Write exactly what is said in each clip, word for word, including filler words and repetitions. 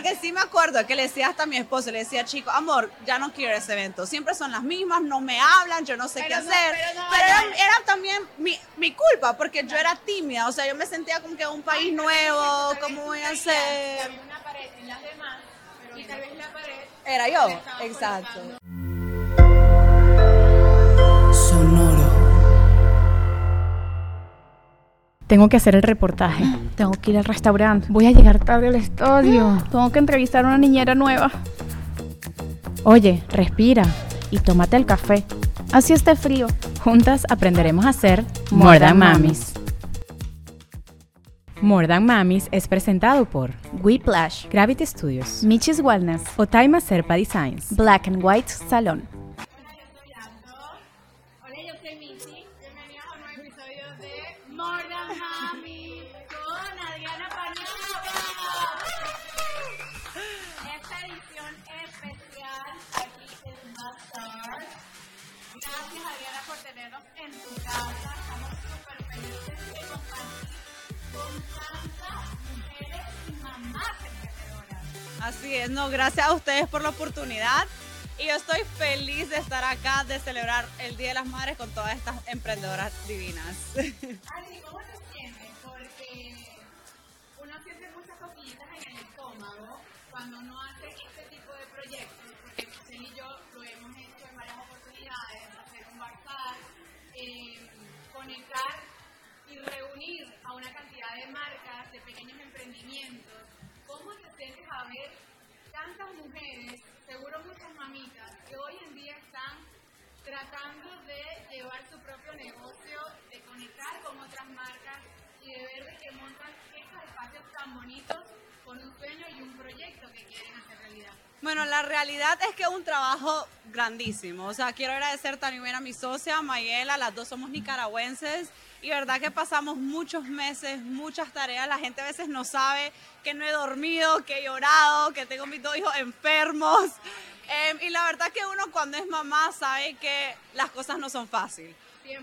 porque sí me acuerdo que le decía hasta a mi esposo, le decía, chico, amor, ya no quiero ese evento. Siempre son las mismas, no me hablan, yo no sé pero qué no, hacer. Pero, no, pero era, era también mi, mi culpa, porque yo era tímida. O sea, yo me sentía como que un país Ay, nuevo, ¿cómo voy a hacer? Había una pared en las demás, pero y tal vez la pared era yo, exacto. Sonoro. Tengo que hacer el reportaje. Tengo que ir al restaurante. Voy a llegar tarde al estudio. Tengo que entrevistar a una niñera nueva. Oye, respira y tómate el café. Así esté frío. Juntas aprenderemos a hacer More Than Mamis. More Than Mamis es presentado por Whiplash, Gravity Studios, Michis Wellness, Otaima Serpa Designs, Black and White Salon. Hola, yo soy Michi. Bienvenidos a un nuevo episodio de More Than Mami con Adriana Paniagua. Esta edición especial aquí en Bazar. Gracias, Adriana, por tenernos en tu casa. Estamos súper felices de compartir con tantas mujeres y mamás emprendedoras. Así es, no, gracias a ustedes por la oportunidad. Y yo estoy feliz de estar acá, de celebrar el Día de las Madres con todas estas emprendedoras divinas. Adri, ¿cómo te sientes? Porque uno siente muchas cosquillitas en el estómago cuando uno hace este tipo de proyectos, porque José y yo lo hemos hecho en varias oportunidades, hacer un bazar, eh, conectar y reunir a una cantidad de marcas, de pequeños emprendimientos. ¿Cómo te sientes a ver tantas mujeres, seguro muchas mamitas, que hoy en día están tratando de llevar su propio negocio, de conectar con otras marcas y de ver de que montan estos espacios tan bonitos con un sueño y un proyecto que quieren hacer realidad? Bueno, la realidad es que es un trabajo grandísimo. O sea, quiero agradecer también a mi socia, Mayela, las dos somos nicaragüenses. Y verdad que pasamos muchos meses, muchas tareas. La gente a veces no sabe que no he dormido, que he llorado, que tengo mis dos hijos enfermos. Eh, y la verdad que uno cuando es mamá sabe que las cosas no son fáciles.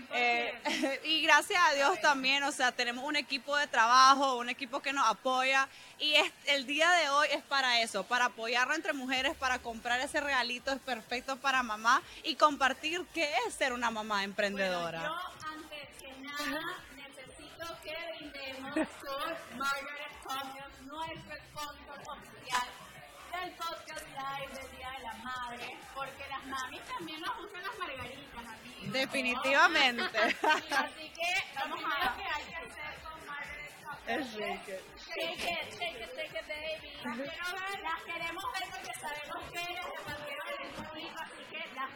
Eh, y gracias a Dios también, o sea, tenemos un equipo de trabajo, un equipo que nos apoya. Y es, el día de hoy es para eso, para apoyarnos entre mujeres, para comprar ese regalito es perfecto para mamá y compartir qué es ser una mamá emprendedora. Bueno, yo antes que nada necesito que brindemos con Margaret Thompson, nuestro sponsor oficial del podcast live del Día de la Madre, porque las mamis también nos gustan las margaritas, amigos. Definitivamente. Sí, así que vamos a ver qué hay que hacer con Margaret Thompson. Es rico. Shake it, shake it, shake it, baby. Las quiero ver, las queremos ver porque sabemos que eres de cualquiera del público, así que las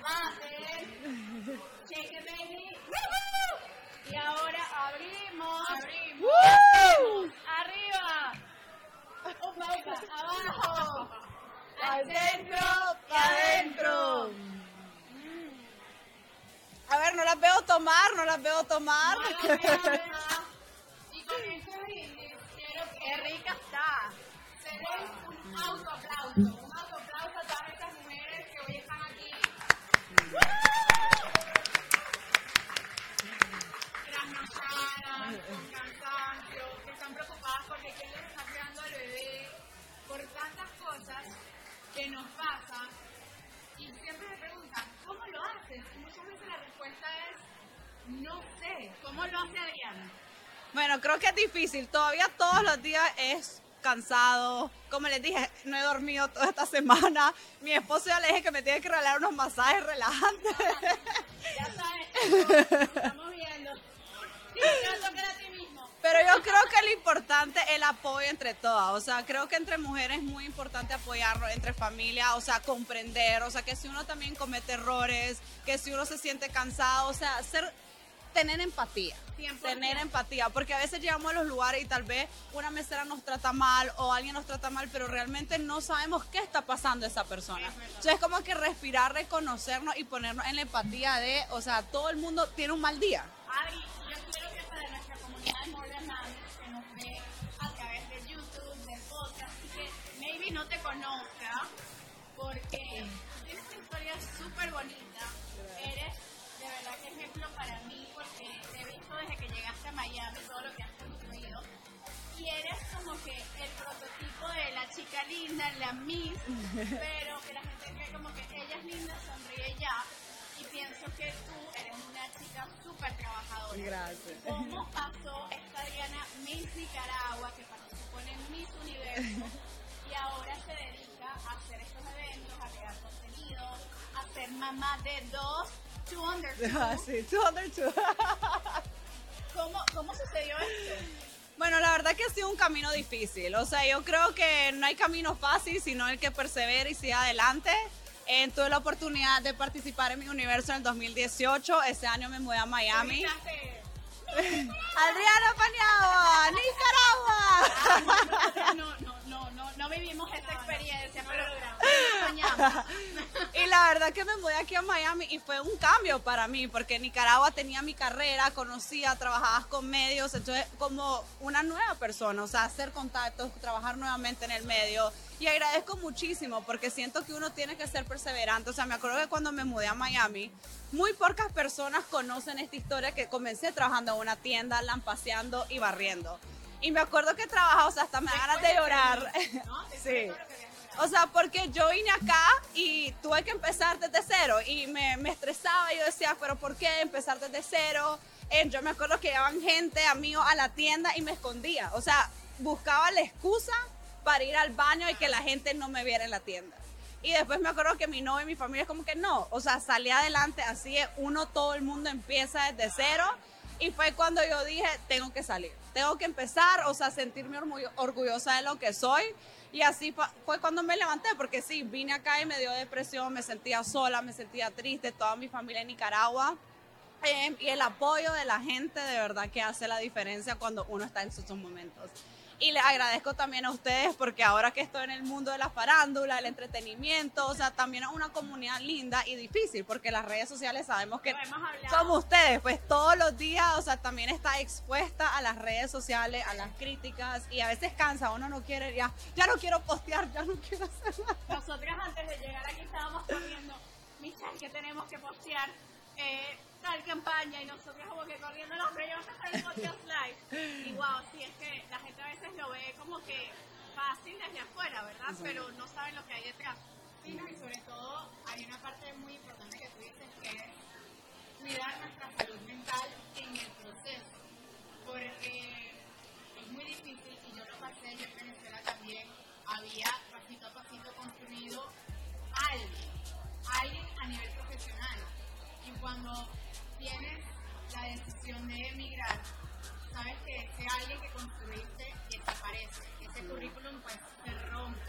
bases. Shake it, baby. ¡Woohoo! Y ahora abrimos. Abrimos. ¡Woo! Arriba. Abajo. Al centro, para adentro. A ver, no las veo tomar, no las veo tomar. Y con este brindis, quiero que qué rica está. Se den un autoaplauso. Un autoaplauso a todas estas mujeres que hoy están aquí. Trasnochadas, con cansancio, que están preocupadas porque quién les está creando al bebé, por tantas cosas que nos pasan. Y siempre me preguntan, ¿cómo lo haces? Y muchas veces la respuesta es, no sé. ¿Cómo lo hace Adriana? Bueno, creo que es difícil. Todavía todos los días es cansado. Como les dije, no he dormido toda esta semana. Mi esposo ya le dije que me tiene que regalar unos masajes relajantes. Ya sabes, estamos viendo. Sí, pero toca a ti mismo. Pero yo creo que lo importante es el apoyo entre todas. O sea, creo que entre mujeres es muy importante apoyarnos, entre familia, o sea, comprender. O sea, que si uno también comete errores, que si uno se siente cansado, o sea, ser, tener empatía. cien por ciento. Tener empatía, porque a veces llegamos a los lugares y tal vez una mesera nos trata mal o alguien nos trata mal, pero realmente no sabemos qué está pasando esa persona. Entonces es como que respirar, reconocernos y ponernos en la empatía de, o sea, todo el mundo tiene un mal día. Adri, yo quiero que para nuestra comunidad de More Than Mamis, que nos ve a través de YouTube, de podcast, y que maybe no te conozca, porque tienes una historia súper bonita. Eres de verdad que ejemplo para mí, porque te he visto desde que llegaste a Miami, todo lo que has construido. y eres como que el prototipo de la chica linda, la Miss, pero que la gente cree como que ella es linda, sonríe ya, y pienso que tú eres una chica súper trabajadora. Gracias. ¿Cómo pasó esta Diana Miss Nicaragua que participó en el Miss Universo y ahora se dedica a hacer estos eventos, a crear contenido, a ser mamá de dos, two under two? Ah, sí, two under two. ¿Cómo, ¿Cómo sucedió esto? Bueno, la verdad que ha sido un camino difícil. O sea, yo creo que no hay camino fácil, sino el que persevera y sigue adelante. Eh, tuve la oportunidad de participar en mi universo en el dos mil dieciocho. Ese año me mudé a Miami. Gritaste, Adriana Paniagua, Nicaragua. No, no, no, no, no vivimos esa experiencia, pero soñamos. Y la verdad que me mudé aquí a Miami y fue un cambio para mí, porque en Nicaragua tenía mi carrera, conocía, trabajaba con medios, entonces como una nueva persona, o sea, hacer contactos, trabajar nuevamente en el medio. Y agradezco muchísimo porque siento que uno tiene que ser perseverante. O sea, me acuerdo que cuando me mudé a Miami, muy pocas personas conocen esta historia que comencé trabajando en una tienda, lampaseando y barriendo. Y me acuerdo que trabajaba, o sea, hasta me da ganas de llorar. ¿No? Sí. O sea, porque yo vine acá y tuve que empezar desde cero y me, me estresaba. Yo decía, pero ¿por qué empezar desde cero? Eh, yo me acuerdo que llevaban gente, amigos a la tienda y me escondía. O sea, buscaba la excusa para ir al baño y que la gente no me viera en la tienda. Y después me acuerdo que mi novio y mi familia es como que no, o sea, salí adelante, así es, uno, todo el mundo empieza desde cero. Y fue cuando yo dije, tengo que salir, tengo que empezar, o sea, sentirme orgullo- orgullosa de lo que soy. Y así fa- fue cuando me levanté, porque sí, vine acá y me dio depresión, me sentía sola, me sentía triste, toda mi familia en Nicaragua. Eh, y el apoyo de la gente de verdad que hace la diferencia cuando uno está en esos momentos. Y les agradezco también a ustedes porque ahora que estoy en el mundo de la farándula, el entretenimiento, o sea, también es una comunidad linda y difícil porque las redes sociales sabemos que Lo hemos hablado. somos ustedes, pues todos los días, o sea, también está expuesta a las redes sociales, a las críticas y a veces cansa, uno no quiere, ya, ya no quiero postear, ya no quiero hacer nada. Nosotras antes de llegar aquí estábamos corriendo, Michelle, que tenemos que postear eh, tal campaña y nosotros como que corriendo los reyes a hacer el podcast live. Y wow, sí, es que la gente a veces lo ve como que fácil desde afuera, ¿verdad? Sí. Pero no saben lo que hay detrás. Sí, ¿no? Y sobre todo hay una parte muy importante que tú dices que es cuidar nuestra salud mental en el proceso. Porque es muy difícil y yo lo pasé, yo en Venezuela también había pasito a pasito construido alguien, alguien a nivel profesional. Y cuando tienes la decisión de emigrar, sabes que ese alguien que construiste desaparece, ese currículum pues se rompe.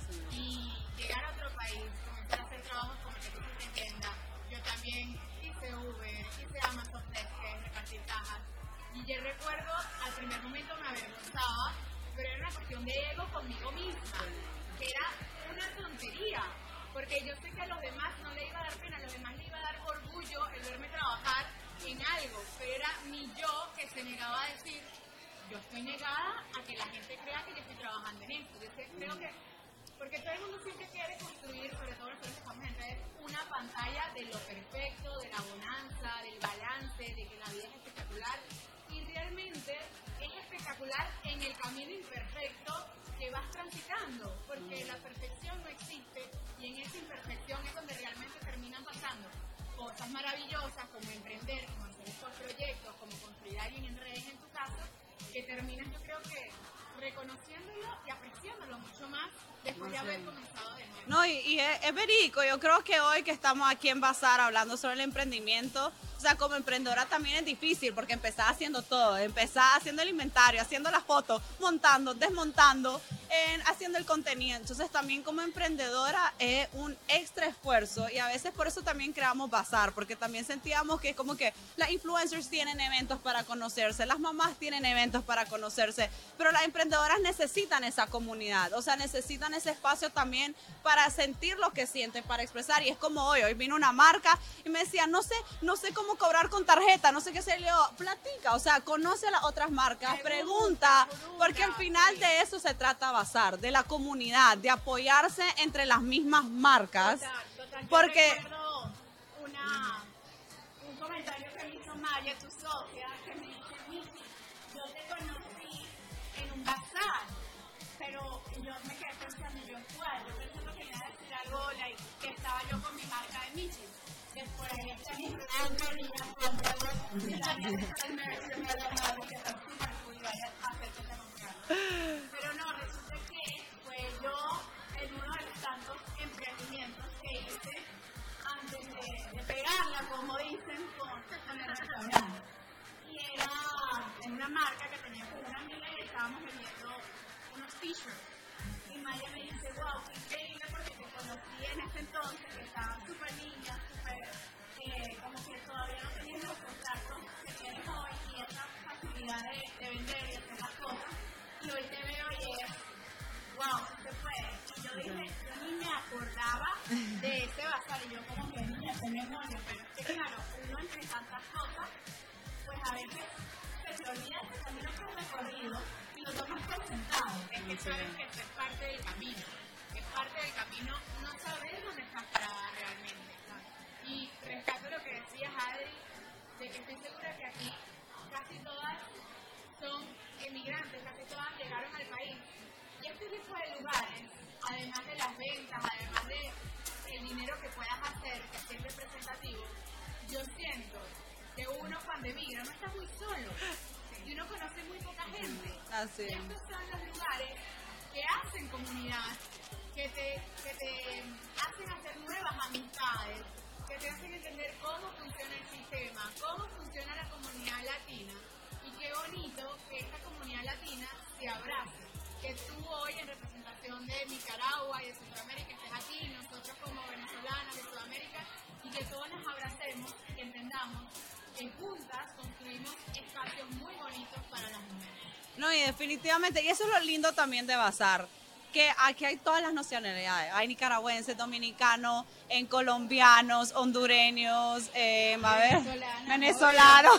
Y llegar a otro país, comenzar a hacer trabajos como el que tú te entiendas. Yo también hice Uber, hice Amazon Flex, que es repartir cajas. Y yo recuerdo, al primer momento me avergonzaba, pero era una cuestión de ego conmigo misma, que era una tontería, porque yo sé que a los demás no le iba a dar pena, a los demás le iba a dar orgullo el verme trabajar en algo, pero era mi yo que se negaba a decir, yo estoy negada a que la gente crea que yo estoy trabajando en esto. Yo sé- creo que, porque todo el mundo siempre quiere construir, sobre todo nosotros que estamos en redes, una pantalla de lo perfecto, de la bonanza, del balance, de que la vida es espectacular. Y realmente es espectacular en el camino imperfecto que vas transitando, porque la perfección no existe y en esa imperfección es donde realmente terminan pasando cosas maravillosas como emprender, como hacer estos proyectos, como construir a alguien en redes en tu caso, que terminas yo creo que reconociéndolo y apreciándolo mucho más después de haber comenzado de nuevo. No, y, y es, es verídico. Yo creo que hoy que estamos aquí en Bazar hablando sobre el emprendimiento, o sea, como emprendedora también es difícil porque empezás haciendo todo, empezás haciendo el inventario, haciendo las fotos, montando, desmontando, eh, haciendo el contenido. Entonces también como emprendedora es un extra esfuerzo y a veces por eso también creamos Bazar, porque también sentíamos que como que las influencers tienen eventos para conocerse, las mamás tienen eventos para conocerse, pero las emprendedoras necesitan esa comunidad, o sea, necesitan ese espacio también para sentir lo que sienten, para expresar. Y es como hoy, hoy vino una marca y me decía, no sé, no sé cómo cobrar con tarjeta, no sé qué hacer. Le digo, platica, o sea, conoce a las otras marcas, pregunta, pregunta, porque al final sí. de eso se trata Bazar, de la comunidad, de apoyarse entre las mismas marcas. Total, total. Yo Porque- recuerdo una, un comentario que me hizo Maya, tu socia, que me dice, Miki, yo te conocí en un en bazar. Pero yo me quedé pensando, yo, ¿cuál? Yo pensando que iba a decir algo, like, que estaba yo con mi marca de Michi. Después, esta es una niña con todo, y la niña se me ha llamado, que está súper cool, y vaya a hacer que se compraron. Pero no, resulta que fue yo en uno de los tantos emprendimientos que hice antes de, de pegarla, como dicen, con, con el restaurante. Y era en una marca que tenía con una amiga y estábamos vendiendo unos t-shirts. Y Maya me dice, wow, qué increíble porque te conocí en ese entonces, que estaba súper niña, súper, eh, como que todavía no tenías los contactos que tienes hoy y esa facilidad de, de vender y hacer las cosas. Y hoy te veo y es, wow, sí se puede. Y yo dije, yo ni me acordaba de ese bazar y yo como que niña, se memoria, pero es que claro, uno entre tantas cosas, pues a veces se te olvida ese camino que has recorrido y lo tomas por sentado. Es que sabes que esto es parte del camino, es parte del camino, no sabes dónde estás parada realmente. Y rescato lo que decías, Adri, de que estoy segura que aquí casi todas son emigrantes, casi todas llegaron al país. Y este tipo de lugares, además de las ventas, además de el dinero que puedas hacer, que sea representativo, yo siento que uno cuando emigra no está muy solo y uno conoce muy poca gente. Así. Y estos son los lugares que hacen comunidad, que te, que te hacen hacer nuevas amistades, que te hacen entender cómo funciona el sistema, cómo funciona la comunidad latina. Y qué bonito que esta comunidad latina se abrace, que tú hoy en representación de Nicaragua y de Centroamérica estés aquí, nosotros como venezolanas de Sudamérica, y que todos nos abracemos y que entendamos que juntas construimos espacios muy bonitos para las mujeres. No, y definitivamente, y eso es lo lindo también de Bazar, que aquí hay todas las nacionalidades, hay nicaragüenses, dominicanos, en colombianos, hondureños, eh, a ver, Venezolanos. venezolanos.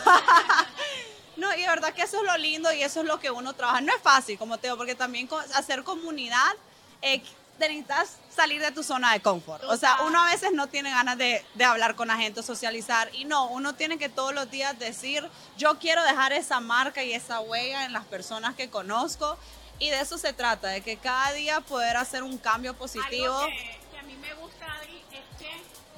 No, y de verdad que eso es lo lindo y eso es lo que uno trabaja. No es fácil, como te digo, porque también co- hacer comunidad, eh, te necesitas salir de tu zona de confort. O sea, uno a veces no tiene ganas de, de hablar con la gente, socializar, y no, uno tiene que todos los días decir, yo quiero dejar esa marca y esa huella en las personas que conozco, y de eso se trata, de que cada día poder hacer un cambio positivo. Algo que, que a mí me gusta, Adri, es que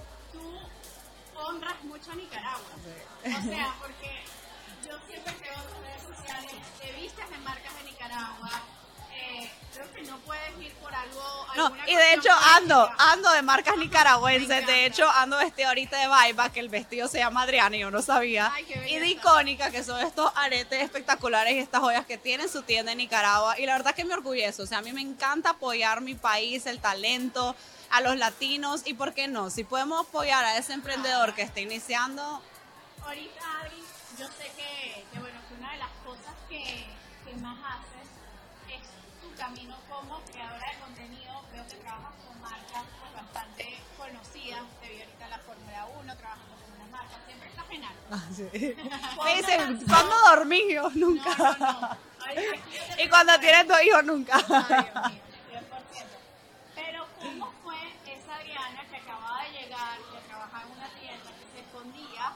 tú honras mucho a Nicaragua. Sí. O sea, porque yo siempre que veo en redes sociales te vistes de marcas de Nicaragua. Eh, creo que no puedes ir por algo. No, alguna y de hecho cuestión ando, política. ando de marcas nicaragüenses. Me encanta. De hecho ando vestida ahorita de Baiba, que el vestido se llama Adriana y yo no sabía. Ay, qué Y de belleza. Icónica, que son estos aretes espectaculares y estas joyas que tienen su tienda en Nicaragua. Y la verdad que me orgullece. O sea, a mí me encanta apoyar mi país, el talento, a los latinos. Y por qué no, si podemos apoyar a ese emprendedor que está iniciando. Ahorita, Adri, yo sé que, que, bueno, que una de las cosas que, que más haces es tu camino como creadora de contenido. Veo que trabajas con marcas pues, bastante conocidas. Te vi ahorita en la Fórmula uno, trabajando con unas marcas. Siempre estás en algo. Me dicen, ¿cuándo dormí? Yo nunca. No, no, no. Ay, aquí yo te Y cuando pregunto, tienes dos hijos, nunca. Ay, Dios mío, cien por ciento. Pero, ¿cómo fue esa Adriana que acababa de llegar, que trabajaba en una tienda, que se escondía?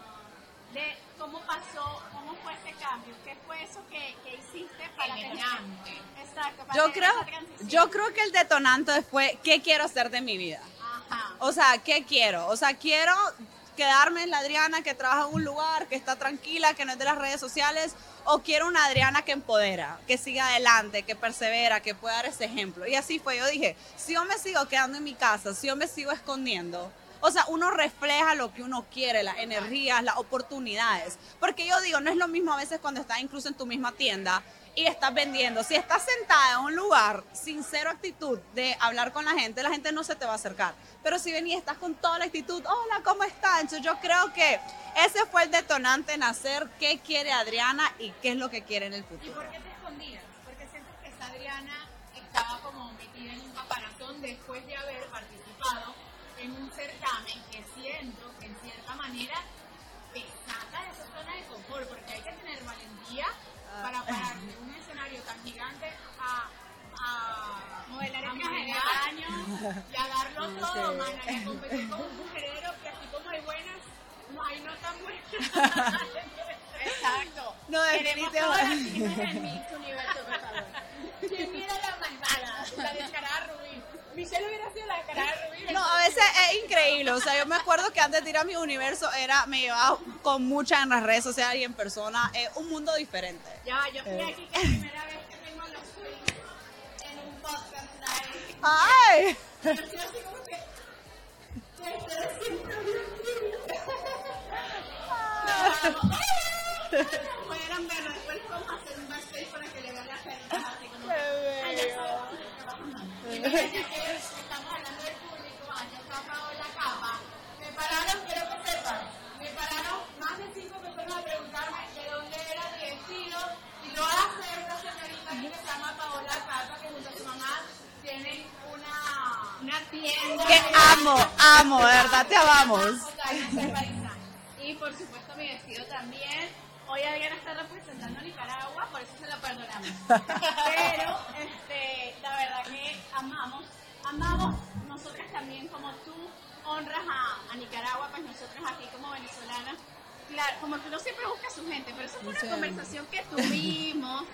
De cómo pasó, cómo fue ese cambio, qué fue eso que, que hiciste para tener, exacto, para Yo tener creo, esa transición. yo creo que el detonante fue, ¿qué quiero hacer de mi vida? Ajá. O sea, ¿qué quiero? O sea, quiero quedarme en la Adriana que trabaja en un lugar, que está tranquila, que no es de las redes sociales, o quiero una Adriana que empodera, que siga adelante, que persevera, que pueda dar ese ejemplo. Y así fue, yo dije, si yo me sigo quedando en mi casa, si yo me sigo escondiendo, o sea, uno refleja lo que uno quiere, las energías, las oportunidades. Porque yo digo, no es lo mismo a veces cuando estás incluso en tu misma tienda y estás vendiendo. Si estás sentada en un lugar sin cero actitud de hablar con la gente, la gente no se te va a acercar. Pero si ven y estás con toda la actitud, hola, ¿cómo estás? Entonces yo creo que ese fue el detonante en hacer qué quiere Adriana y qué es lo que quiere en el ¿Y futuro. por qué te escondías? Porque sientes que esa Adriana estaba como metida en un caparazón después de haber participado en un certamen que siento que en cierta manera te saca de esa zona de confort, porque hay que tener valentía para parar en un escenario tan gigante a, a modelar en traje de baño y a darlo todo, mana, y a competir con un mujerero que así como hay buenas, no hay no tan buenas. Exacto. No, Queremos todas las definitivamente. chicas en Miss Universo, por favor. ¿Quién era la malvada? La descarada Rubí. Michelle hubiera sido la descarada Rubí. No, a veces es increíble, o sea, yo me acuerdo que antes de ir a mi universo era, me llevaba con muchas en las redes sociales y en persona, es un mundo diferente. Ya, yo estoy aquí que es la primera vez que tengo los tweets en un podcast live. ¡Ay! Yo estoy así como que... Ustedes siempre pudieran verlo, después vamos a hacer un backstage para que le vean las caritas así como que... Ay, ya sabemos lo que va a pasar. Y me dice que estamos hablando del público, allá está Paola Capa. Me pararon, quiero que sepan, me pararon más de cinco personas a preguntarme de dónde era mi vestido. Y lo hace una señorita que se llama Paola Capa, que junto a su mamá tienen una, una tienda. Que amo, amo, de verdad, te amamos. Y por supuesto mi vestido también. Hoy Adriana está representando a Nicaragua, por eso se lo perdonamos. Pero este, la verdad que amamos, amamos nosotras también, como tú honras a, a Nicaragua, pues nosotros aquí como venezolanas. Claro, como que uno siempre busca a su gente, pero eso fue una Sí. conversación que tuvimos,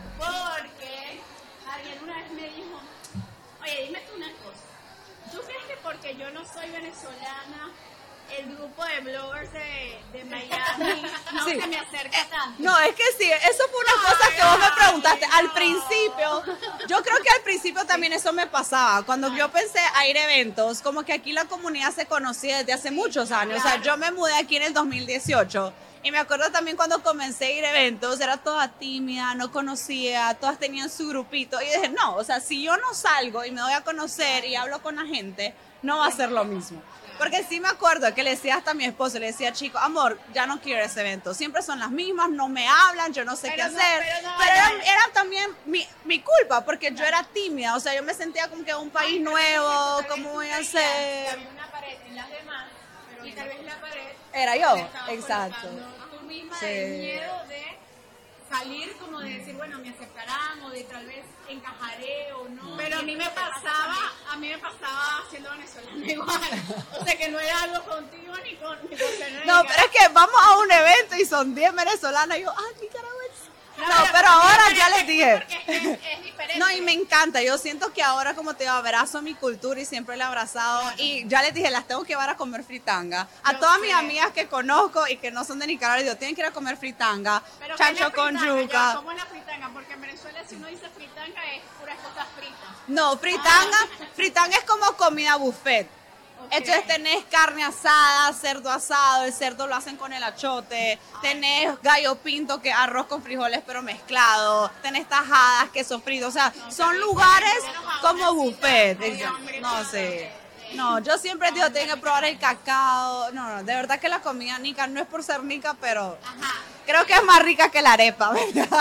porque Adriana una vez me dijo, oye, dime tú una cosa, ¿tú crees que porque yo no soy venezolana, el grupo de bloggers de, de Miami no Sí. se me acerca tanto? No, es que sí, eso fue una cosa que vos me preguntaste al principio. Yo creo que al principio también eso me pasaba. Cuando yo pensé a ir a eventos, como que aquí la comunidad se conocía desde hace muchos años. O sea, yo me mudé aquí en el dos mil dieciocho. Y me acuerdo también cuando comencé a ir a eventos, era toda tímida, no conocía, todas tenían su grupito. Y dije, no, o sea, si yo no salgo y me doy a conocer y hablo con la gente, no va a ser lo mismo. Porque sí me acuerdo que le decía hasta a mi esposo, le decía, chico, amor, ya no quiero ese evento. Siempre son las mismas, no me hablan, yo no sé Pero qué no, hacer. pero no, pero era, no. era también mi, mi culpa, porque yo era tímida. O sea, yo me sentía como que en un país nuevo, ¿cómo voy a Que hacer? había una pared en las demás, y tal vez la pared Era yo, te estaba exacto. colocando tú misma Sí. el miedo de salir, como de decir, bueno, me aceptarán, o de tal vez encajaré o no. Pero a mí me pasaba, a mí me pasaba siendo venezolana igual. O sea, que no era algo contigo ni con ni con Fernanda. No, pero es que vamos a un evento y son diez venezolanas y yo, ah, nicaragüenses. No, pero ahora ya les dije. Porque es, es diferente. No, y me encanta. Yo siento que ahora, como te digo, abrazo mi cultura y siempre la he abrazado. Y ya les dije, las tengo que llevar a comer fritanga. A Yo todas sé. mis amigas que conozco y que no son de Nicaragua, les digo, tienen que ir a comer fritanga, Pero ¿qué es la chancho con fritanga? yuca. Ya, ¿cómo es la fritanga? Porque en Venezuela, si uno dice fritanga, es puras cosas fritas. No, fritanga, fritanga es como comida buffet. Ok. Entonces tenés carne asada, cerdo asado, el cerdo lo hacen con el achote, tenés gallo pinto que es arroz con frijoles pero mezclado, tenés tajadas, queso frito, o sea, son lugares como buffet. No sé. No, yo siempre digo, tienen que probar el cacao. No, no, de verdad que la comida nica no es por ser nica, pero Ajá. creo que es más rica que la arepa, ¿verdad?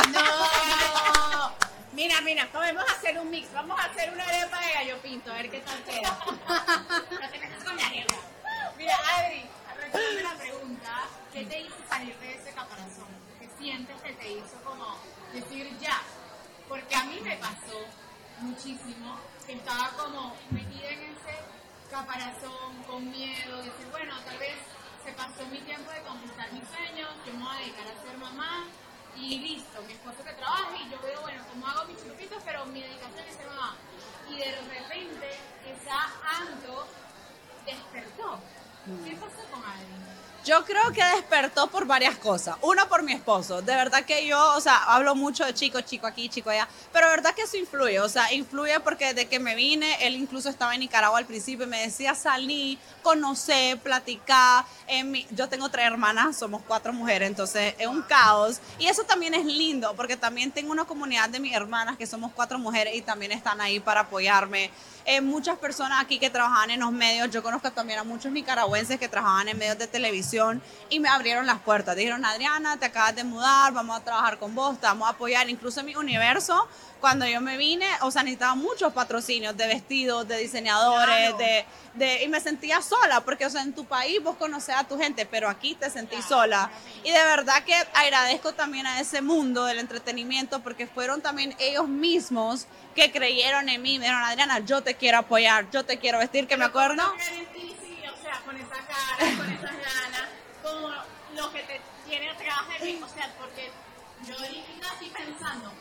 No. Mira, mira, podemos hacer un mix. Vamos a hacer una arepa de gallo pinto, a ver qué tal queda. No te metas con la arepa. Mira, Adri, responde la pregunta. ¿Qué te hizo salir de ese caparazón? ¿Qué sientes que te hizo como decir ya? Porque a mí me pasó muchísimo que estaba como metida en ese caparazón, con miedo, decir, bueno, tal vez se pasó mi tiempo de conquistar mis sueños, yo me voy a dedicar a ser mamá. Y listo, mi esposo que trabaja y yo veo, bueno, como hago mis chupitos, pero mi dedicación es ser mamá. Y de repente, esa Andro despertó. ¿Qué pasó con Adri? Yo creo que despertó por varias cosas. Uno, por mi esposo. De verdad que yo, o sea, hablo mucho de chico, chico aquí, chico allá. Pero de verdad que eso influye. O sea, influye porque desde que me vine, él incluso estaba en Nicaragua al principio y me decía salir, conocer, platicar. En mi, yo tengo tres hermanas, somos cuatro mujeres, entonces es un caos. Y eso también es lindo porque también tengo una comunidad de mis hermanas que somos cuatro mujeres y también están ahí para apoyarme. Eh, muchas personas aquí que trabajaban en los medios, yo conozco también a muchos nicaragüenses que trabajaban en medios de televisión y me abrieron las puertas. Dijeron, Adriana, te acabas de mudar, vamos a trabajar con vos, te vamos a apoyar. Incluso en mi universo, cuando yo me vine, o sea, necesitaba muchos patrocinios de vestidos, de diseñadores, Claro. de, de, y me sentía sola, porque, o sea, en tu país vos conocés a tu gente, pero aquí te sentí sola. Y de verdad que agradezco también a ese mundo del entretenimiento, porque fueron también ellos mismos que creyeron en mí, me dijeron, Adriana, yo te quiero apoyar, yo te quiero vestir, que me acuerdo. ¿Cómo creer en ti? Sí, o sea, con esa cara, con esas ganas, como lo que te tiene atrás de mí, o sea, porque yo ahorita así pensando, mi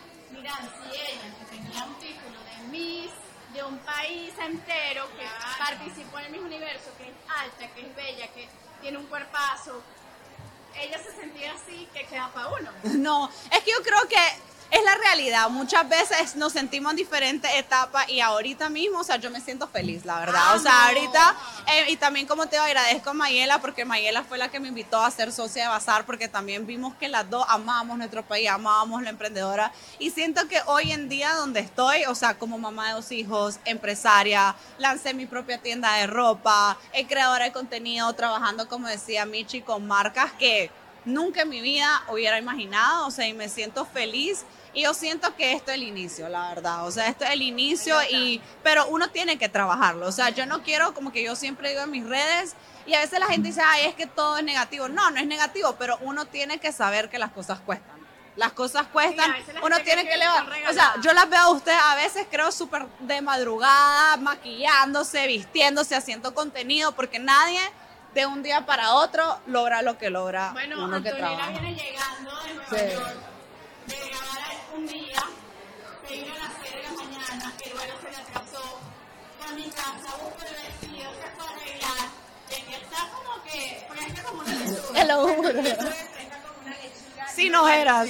dirán, si ella, que tenía un título de Miss de un país entero, que claro. participó en el Miss Universo, que es alta, que es bella, que tiene un cuerpazo, ella se sentía así, que queda para uno. No, es que yo creo que es la realidad. Muchas veces nos sentimos en diferentes etapas y ahorita mismo, o sea, yo me siento feliz, la verdad. Ah, o sea, no. ahorita, eh, y también como te agradezco a Mayela, porque Mayela fue la que me invitó a ser socia de Bazar, porque también vimos que las dos amábamos nuestro país, amábamos la emprendedora. Y siento que hoy en día donde estoy, o sea, como mamá de dos hijos, empresaria, lancé mi propia tienda de ropa, eh, creadora de contenido, trabajando, como decía Michi, con marcas que nunca en mi vida hubiera imaginado, o sea, y me siento feliz. Y yo siento que esto es el inicio, la verdad. O sea, esto es el inicio, y pero uno tiene que trabajarlo. O sea, yo no quiero, como que yo siempre digo en mis redes, y a veces la gente dice, ay, es que todo es negativo. No, no es negativo, pero uno tiene que saber que las cosas cuestan. Las cosas cuestan, sí, uno tiene que levantar. O sea, yo las veo a ustedes a veces, creo, súper de madrugada, maquillándose, vistiéndose, haciendo contenido, porque nadie de un día para otro logra lo que logra bueno, uno que trabaja. Bueno, Antonella viene llegando de Nueva Sí. York, de grabar un día, se vino a las seis de la mañana, el vuelo se le atrasó, fue a mi casa, busco el vestido, se fue a arreglar, que está como que fresca como una lechuga. Te lo juro. Fresca como una lechuga. Sin ojeras.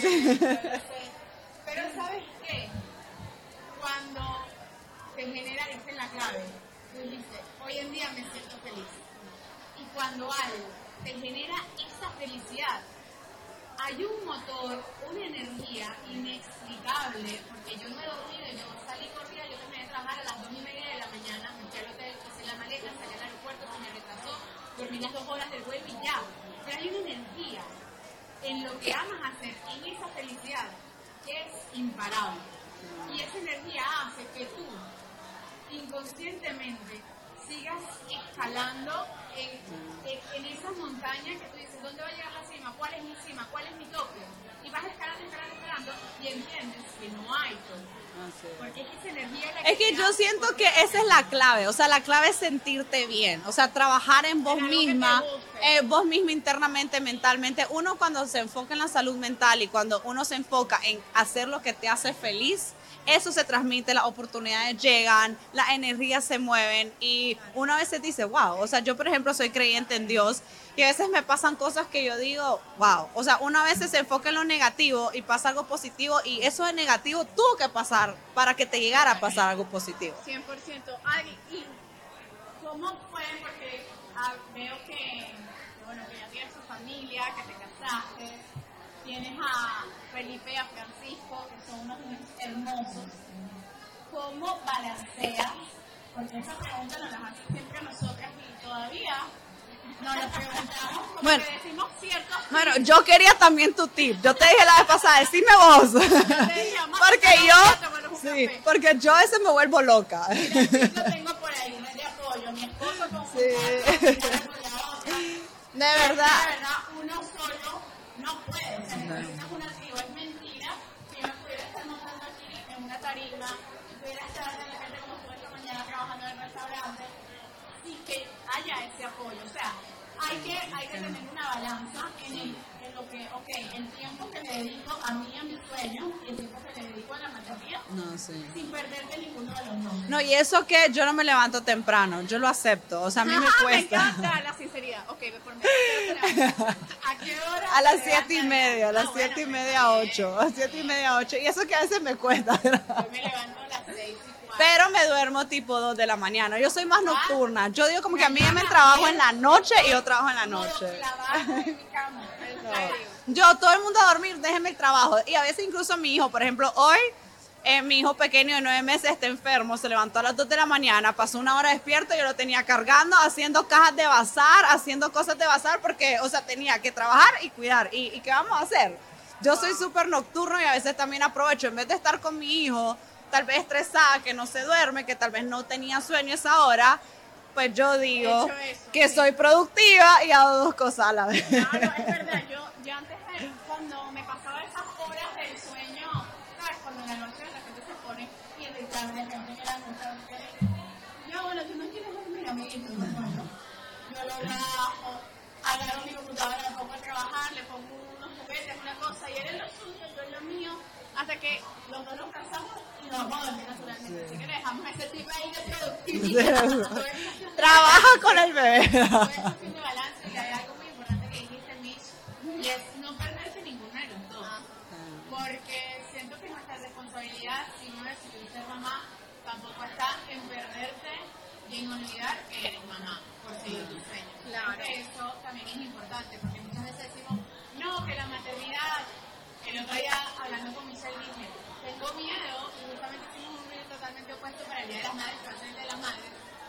Pero ¿sabes qué? Cuando te genera, esta es la clave, tú dices, hoy en día me siento feliz. Y cuando algo te genera esa felicidad, hay un motor, una energía inexplicable, porque yo no he dormido, yo salí corrida, yo terminé de trabajar a las dos y media de la mañana, me fui al hotel, hice la maleta, salí al aeropuerto, se me retrasó, dormí las dos horas del vuelo y ya. Pero hay una energía en lo que amas hacer, en esa felicidad, que es imparable. Y esa energía hace que tú, inconscientemente, sigas escalando en, en, en esas montañas que tú dices, ¿dónde va a llegar la cima? ¿Cuál es mi cima? ¿Cuál es mi tope? Y vas escalando, escalando, escalando y entiendes que no hay tope. Porque es que esa energía es la que Es que te yo da siento porque- que esa es la clave, o sea, la clave es sentirte bien, o sea, trabajar en vos En algo que te misma, guste. eh, vos misma internamente, mentalmente. Uno cuando se enfoca en la salud mental y cuando uno se enfoca en hacer lo que te hace feliz, eso se transmite, las oportunidades llegan, las energías se mueven y uno a veces dice, wow, o sea, yo por ejemplo soy creyente en Dios y a veces me pasan cosas que yo digo, wow, o sea, uno a veces se enfoca en lo negativo y pasa algo positivo y eso de negativo tuvo que pasar para que te llegara a pasar algo positivo. cien por ciento. Ay, ¿y cómo fue? Porque ah, veo que, bueno, que ya tienes tu familia, que te casaste, tienes a Felipe y a Francisco, que son unos niños hermosos. ¿Cómo balanceas? Porque esa pregunta nos la hacen siempre a nosotras y todavía nos la preguntamos porque Bueno. decimos ciertos Bueno, yo quería también tu tip. Yo te dije la vez pasada, decime vos. Porque yo, sí, porque yo a veces me vuelvo loca. Lo tengo por ahí, no es de apoyo. Mi esposo con su Sí. casa, con la otra. De De verdad. verdad, uno solo no puede. O sea, necesitas una tribu. Es mentira que yo no pudiera estar montando aquí en una tarima, pudiera estar de repente como estuve esta mañana trabajando en el restaurante, y que haya ese apoyo. O sea, hay que, hay que tener una balanza en, el, en lo que, ok, el tiempo que le dedico a mí, a mi sueño, y el tiempo que le dedico a la materia, No, sí. sin perderte ninguno de los dos. No, y eso que yo no me levanto temprano, yo lo acepto. O sea, a mí me Ah, me cuesta. encanta la sinceridad. Ok, ve por mí. ¿A qué hora? A las te siete y levantas? media, a las Ah, siete y bueno, media, pues, ocho. A las siete y media, ocho. Y eso que a veces me cuesta. Yo me levanto a las seis y cuatro. Pero me duermo tipo dos de la mañana. Yo soy más nocturna. Yo digo como que a mí me trabajo en la noche y yo trabajo en la noche. Clavada en mi cama, en serio. Yo, todo el mundo a dormir, déjenme el trabajo. Y a veces incluso mi hijo, por ejemplo, hoy, eh, mi hijo pequeño de nueve meses está enfermo, se levantó a las dos de la mañana, pasó una hora despierto, yo lo tenía cargando, haciendo cajas de bazar, haciendo cosas de bazar, porque, o sea, tenía que trabajar y cuidar. ¿Y, y qué vamos a hacer? Yo soy súper nocturno y a veces también aprovecho, en vez de estar con mi hijo, tal vez estresada, que no se duerme, que tal vez no tenía sueño esa hora, pues yo digo Hecho eso, que sí. soy productiva y hago dos cosas a la vez. No, no, es verdad. Yo, yo antes, de- cuando me pasaba esas horas del sueño, ¿sabes? Cuando en la noche de repente se pone irritable, de repente que la noche, yo, bueno, tú no quieres dormir, amiguito, pues bueno, yo lo bajo, agarro mi computadora, me pongo a trabajar, le pongo unos juguetes, una cosa, y él en lo suyo, yo en lo mío, hasta que los dos nos casamos y nos vamos a dormir naturalmente. Así que le dejamos ese tipo ahí de productividad. Trabaja con el bebé. Todo es cuestión de balance y hay algo muy importante que dijiste, Mitch, y es no perderse ninguno de los dos. Porque siento que nuestra responsabilidad, si uno decide ser mamá, tampoco está en perderte y en olvidar que eres mamá por seguir tus sueños. Claro. Creo que eso también es importante, porque muchas veces decimos, no, que la maternidad, el otro día hablando con Michelle dije, tengo miedo, y justamente hicimos un video totalmente opuesto para el Día de las Madres, para el Día de las Madres,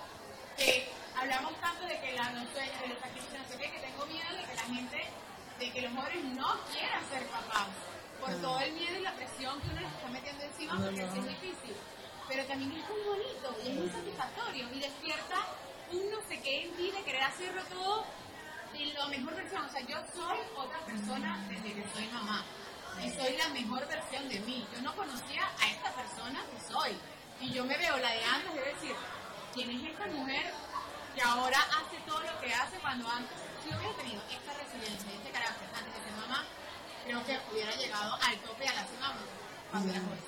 que hablamos tanto de que la no sueño, de los sacrificios, no sé qué, que tengo miedo de que la gente, de que los jóvenes no quieran ser papás, por todo el miedo y la presión que uno les está metiendo encima, porque no, no. es difícil. Pero también es muy bonito y es muy satisfactorio y despierta un no sé qué en ti de querer hacerlo todo en la mejor versión. O sea, yo soy otra persona desde que soy mamá y soy la mejor versión de mí. Yo no conocía a esta persona que soy y yo me veo la de antes de decir, ¿quién es esta mujer que ahora hace todo lo que hace cuando antes, si hubiera tenido esta resiliencia, este carácter antes de ser mamá, creo que hubiera llegado al tope a la cima cuando era jovencita?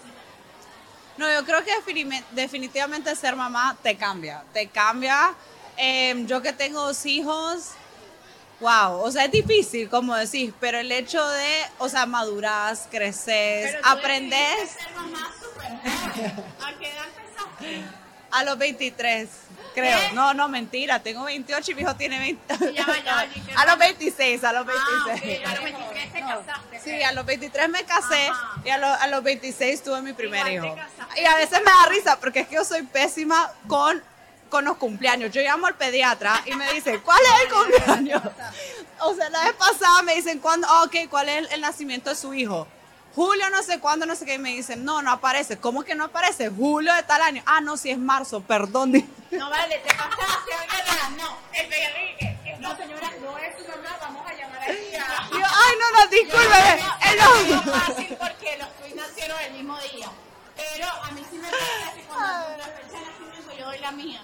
No, yo creo que definitivamente ser mamá te cambia, te cambia. Eh, yo que tengo dos hijos, wow, o sea, es difícil, como decís, pero el hecho de, o sea, maduras, creces, aprendes. Ser mamá súper joven. ¿A qué edad empezaste? A los veintitrés, creo. ¿Qué? No, no, mentira, tengo veintiocho y mi hijo tiene veinte. Ya va, ya va, a los veintiséis, a los veintiséis. Ah, okay. A los veintitrés te casaste. Sí, a los veintitrés me casé. Ajá. Y a, lo, a los veintiséis tuve mi primer Igual hijo. Y a veces me da risa porque es que yo soy pésima con, con los cumpleaños. Yo llamo al pediatra y me dice, ¿cuál es el cumpleaños? O sea, la vez pasada me dicen, ¿cuándo? Oh, ok, ¿cuál es el, el nacimiento de su hijo? Julio no sé cuándo, no sé qué, y me dicen, no, no aparece. ¿Cómo que no aparece? Julio de tal año. Ah, no, si es marzo, perdón. No vale, te pasaste, oiga, no, el Enrique, no señora, no es su mamá, vamos a llamar a ella. Yo, ay, no, no, discúlpeme. Es no, fácil porque los tuyos nacieron el mismo día, pero a mí sí me parece así cuando la fecha de nacimiento yo doy la mía.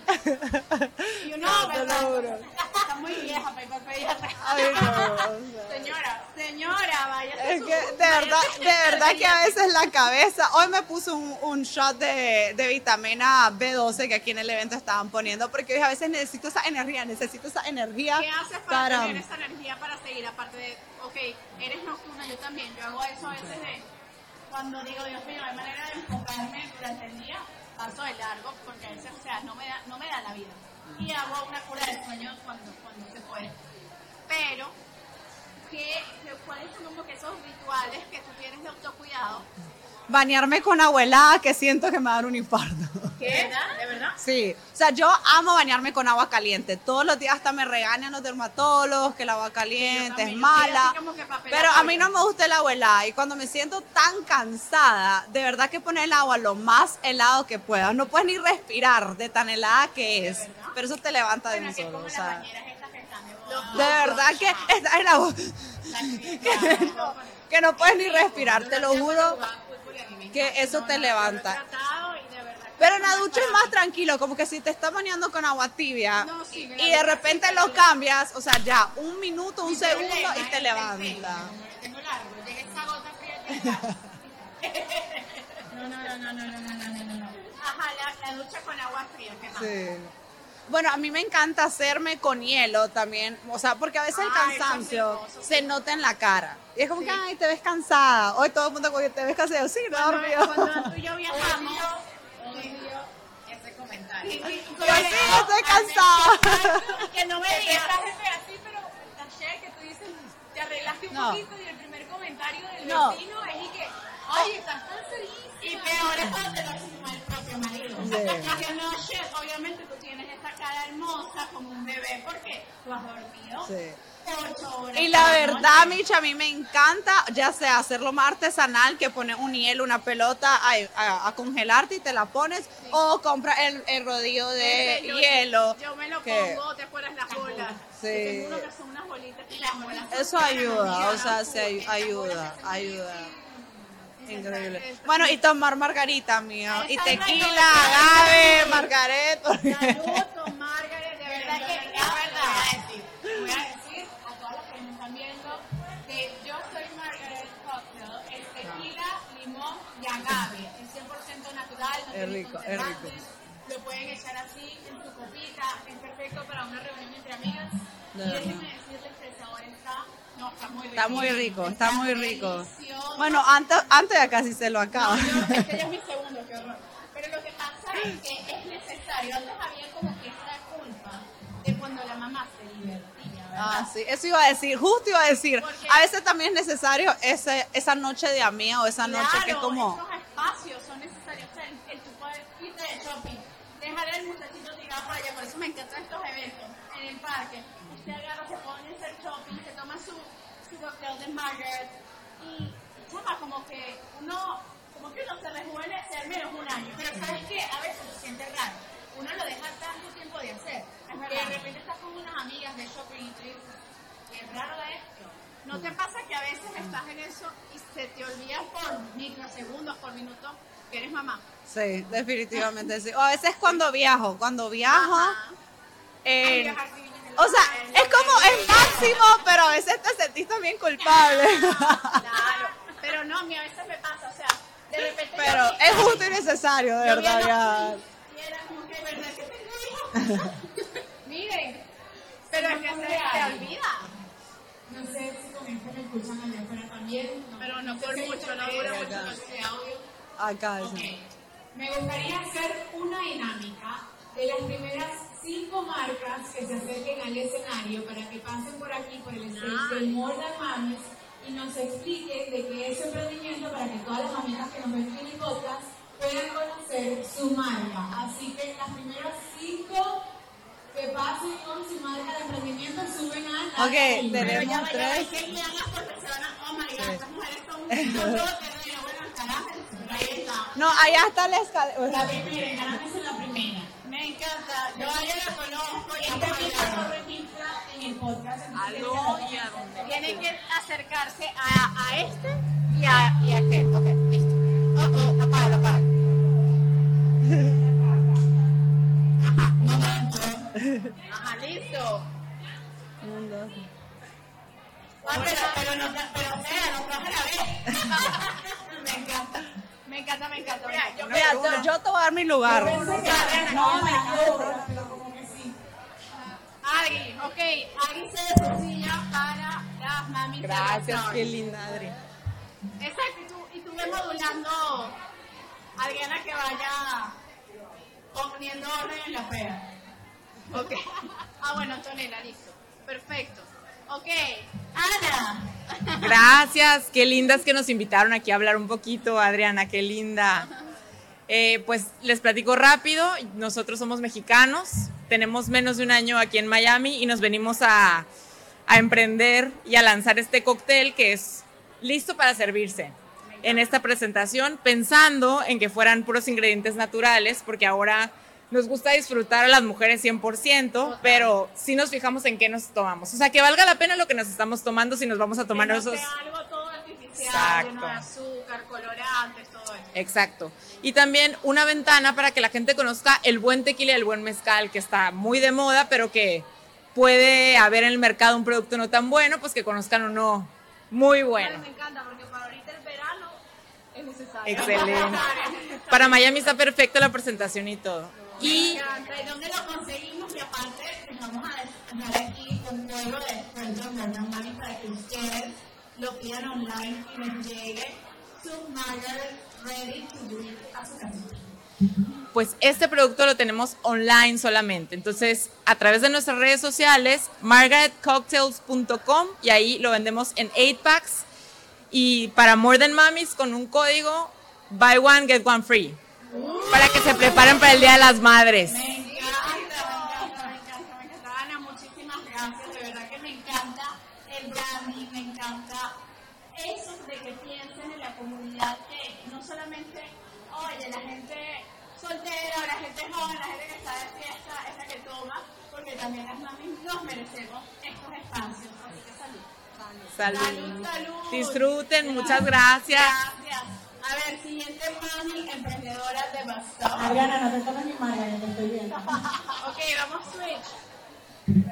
Y uno, no, ¿verdad? Está muy vieja para ir para el pediatra. Ay, no, o sea. Señora, señora, vaya. Es que de verdad, de verdad que a veces la cabeza, hoy me puse un, un shot de, de vitamina B doce que aquí en el evento estaban poniendo, porque a veces necesito esa energía, necesito esa energía. ¿Qué haces para, para tener esa energía para seguir? Aparte de, ok, eres nocturna, yo también, yo hago eso a veces de, cuando digo, Dios mío, hay manera de enfocarme durante el día, paso de largo, porque a veces, o sea, no me da, no me da la vida. Y hago una cura de sueño cuando, cuando se puede. Pero, ¿qué, ¿cuáles son como que esos rituales que tú tienes de autocuidado? Bañarme con abuela, que siento que me va a dar un infarto. ¿Qué? ¿De verdad? Sí, o sea, yo amo bañarme con agua caliente. Todos los días hasta me regañan los dermatólogos que el agua caliente es mala. Pero a mí no me gusta el agua helada. Y cuando me siento tan cansada, de verdad que poner el agua lo más helado que pueda. No puedes ni respirar de tan helada que es. Pero eso te levanta de un solo. O sea, de verdad que esta es la voz. Que no, que no puedes ni respirar, te lo juro. Que eso te levanta. Pero en la ducha es más tranquilo, como que si te estás bañando con agua tibia no, sí, y de repente lo cambias, o sea, ya un minuto, un segundo y te levanta. Tengo largo, llega esa gota fría. No, no, no, no, no, no, no, no, no. Ajá, la, la ducha con agua fría, ¿qué más? Sí. Bueno, a mí me encanta hacerme con hielo también, o sea, porque a veces el cansancio ah, se nota en la cara. Y es como sí. que, ay, te ves cansada. Hoy todo el mundo como que te ves cansado. Sí, no, cuando, dormido. Cuando tú y yo viajamos, ese comentario. Yo sí, estoy cansada. Que no me digas así, pero taché que tú dices, te arreglaste un no. poquito y el primer comentario del no. vecino es y que, oye, estás cansadísima. Y peor es cuando te lo haces el propio marido. Sí. Que no, chef, obviamente tú tienes esta cara hermosa como un bebé porque tú has dormido. Sí. Y la verdad, Micha, a mí me encanta, ya sea hacerlo más artesanal, que pones un hielo, una pelota a, a, a congelarte y te la pones, sí. o compras el, el rodillo de Ese, yo, hielo. Yo me lo que, pongo, ¿te acuerdas las bolas? Sí. Tengo uno que son unas bolitas y las bolas. Eso ayuda, o sea, se ay, ayuda, ayuda. Increíble. Bueno, y tomar margarita, mío. Y tequila, agave, margaret. Salud con margaret, de verdad que es verdad. Voy a decir a todas las que me están viendo que yo soy Margaret Cocktail, es tequila, limón rico, es rico. Lo pueden echar así en su copita, es perfecto para una reunión entre amigas. Y déjenme decirles que el sabor está, no, está muy rico. Está muy rico, está muy rico. Delicioso. Bueno, antes, antes ya casi se lo acaba. No, yo, este ya es mi segundo, qué horror. Pero lo que pasa es que es necesario. Antes había como que esa culpa de cuando la mamá se divertía, ¿verdad? Ah, sí, eso iba a decir, justo iba a decir. Porque- A veces también es necesario ese, esa noche de amiga o esa noche Claro, que es como... esos espacios son necesarios. O sea, el, el tu poder irte de shopping, dejar al muchachito tirado por allá. Por eso me encantan estos eventos en el parque. Usted agarra, se pone a hacer shopping, se toma su, su cóctel de Margaret y, chama, como que uno, como que uno se rejuvenece al menos un año. Pero ¿sabes qué? A veces se siente raro. Uno lo deja tanto tiempo de hacer. Que de repente estás con unas amigas de shopping y tú dices, qué raro esto. ¿No te pasa que a veces estás en eso y se te olvida por microsegundos, por minutos, que eres mamá? Sí, definitivamente sí. O a veces cuando viajo, cuando viajo... Ajá. eh, Ay, viajar sí, viene del o sea, hotel, es como, es máximo, pero a veces te sentís también culpable. Claro, pero no, a mí a veces me pasa, o sea, de repente... Pero yo vi- es justo y necesario, de yo vi a verdad. los Ya. tweets y era como que, ¿verdad que tengo hijos? Miren, pero es que se te olvida. No sé si con esto me escuchan allá afuera también. No, Pero no sé por si mucho, no ustedes- dura mucho ese audio. Acá, Ok. sí. Me gustaría hacer una dinámica de las primeras cinco marcas que se acerquen al escenario para que pasen por aquí, por el stage de More Than Mamis y nos expliquen de qué es su emprendimiento para que todas las mamitas que nos ven en el podcast puedan conocer su marca. Así que las primeras cinco que pasen con su marca de emprendimiento suben a la Ok, tarima. Pero tenemos ya vaya, tres. hay que guiarlas porque se van a... Oh my God, estas mujeres son un todo terreno. Bueno, carajo, ahí está. No, allá está la escalera. La primera, encarame en la primera. Me encanta, yo a ella la conozco y Este esta video lo registra en el podcast. entonces tienen que acercarse a, a este y a, y a aquel. Ok, listo. Oh, oh, apaga, apaga. Ajá, momento. Ajá, listo. Un, dos. Ah, pero, pero no, pero sea, no traje la vez. Me encanta, me encanta, me encanta. Mira, yo me Mira, yo, yo te voy a dar mi lugar. No, me quedo, pero como que sí. Agui, ok, Agui se de su silla para las mamis. Gracias, de qué linda, Adri. Exacto, y tú, y tú ves modulando a Adriana que vaya poniendo orden en la fea. Ok. Ah, bueno, Antonella, listo. Perfecto. Ok, Ana. Gracias, qué lindas que nos invitaron aquí a hablar un poquito, Adriana, qué linda. Eh, pues les platico rápido, nosotros somos mexicanos, tenemos menos de un año aquí en Miami y nos venimos a, a emprender y a lanzar este cóctel que es listo para servirse en esta presentación, pensando en que fueran puros ingredientes naturales, porque ahora nos gusta disfrutar a las mujeres cien por ciento, pero sí nos fijamos en qué nos tomamos. O sea, que valga la pena lo que nos estamos tomando si nos vamos a tomar Que no esos... sea algo todo artificial, Exacto. lleno de azúcar, colorantes, todo eso. Exacto. Y también una ventana para que la gente conozca el buen tequila y el buen mezcal, que está muy de moda, pero que puede haber en el mercado un producto no tan bueno, pues que conozcan uno muy Ay, bueno. me encanta porque para ahorita el verano es necesario. Excelente. Para Miami está perfecto la presentación y todo. Me Y encanta. ¿Y dónde lo conseguimos? Y aparte, les vamos a dejar aquí un código de descuento en Morgan Money para que ustedes lo pidan online y les llegue su Margaret Ready to Drink a su casa. pues este producto lo tenemos online solamente. Entonces, a través de nuestras redes sociales, margaret cocktails punto com, y ahí lo vendemos en eight packs. Y para More Than Mamis, con un código, buy one, get one free. Para que se preparen para el Día de las Madres. Me encanta, me encanta, me encanta, me encanta. Ana, muchísimas gracias. De verdad que me encanta el branding, me encanta eso de que piensen en la comunidad, que no solamente, oye, la gente soltera, la gente joven, la gente que está de fiesta, esa que toma, porque también las mamis nos merecemos estos espacios. Así que salud. Salud. Salud, salud. Disfruten, muchas gracias. Gracias. A ver, siguiente mami emprendedora de Bastón. Adriana, no te tomes mi marca, que te estoy viendo. Ok, vamos switch.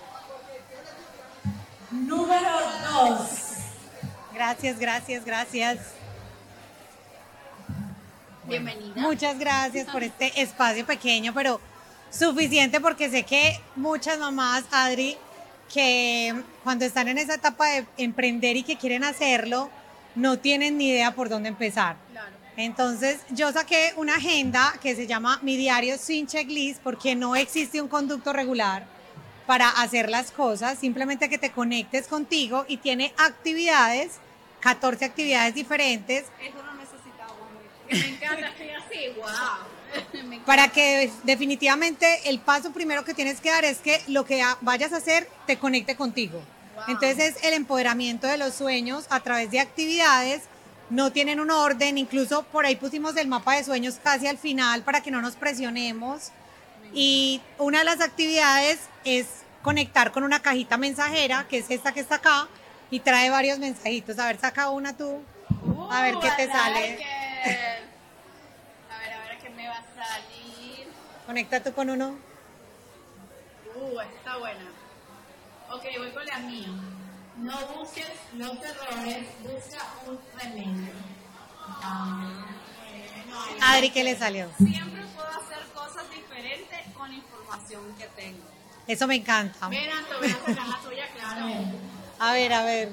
Número dos. Gracias, gracias, gracias. Bienvenida. Muchas gracias por este espacio pequeño, pero suficiente porque sé que muchas mamás, Adri, que cuando están en esa etapa de emprender y que quieren hacerlo, no tienen ni idea por dónde empezar. Claro. Entonces yo saqué una agenda que se llama Mi Diario Sin Checklist porque no existe un conducto regular para hacer las cosas, simplemente que te conectes contigo y tiene actividades, catorce actividades diferentes. Eso no necesitaba. Me encanta, estoy así, wow. Para que definitivamente el paso primero que tienes que dar es que lo que vayas a hacer te conecte contigo. Wow. Entonces es el empoderamiento de los sueños a través de actividades, no tienen un orden, incluso por ahí pusimos el mapa de sueños casi al final para que no nos presionemos. Y una de las actividades es conectar con una cajita mensajera, que es esta que está acá, y trae varios mensajitos. A ver, saca una tú, a ver qué te sale. A ver, a ver qué me va a salir. Conecta tú con uno. Uh, esta está buena. Ok, voy con la mía. No busques los errores, busca un remedio. Ah, bueno, Adri, ¿qué le salió? Siempre puedo hacer cosas diferentes con la información que tengo. Eso me encanta. Ven, Anto, voy a sacar la tuya, claro. A ver, a ver.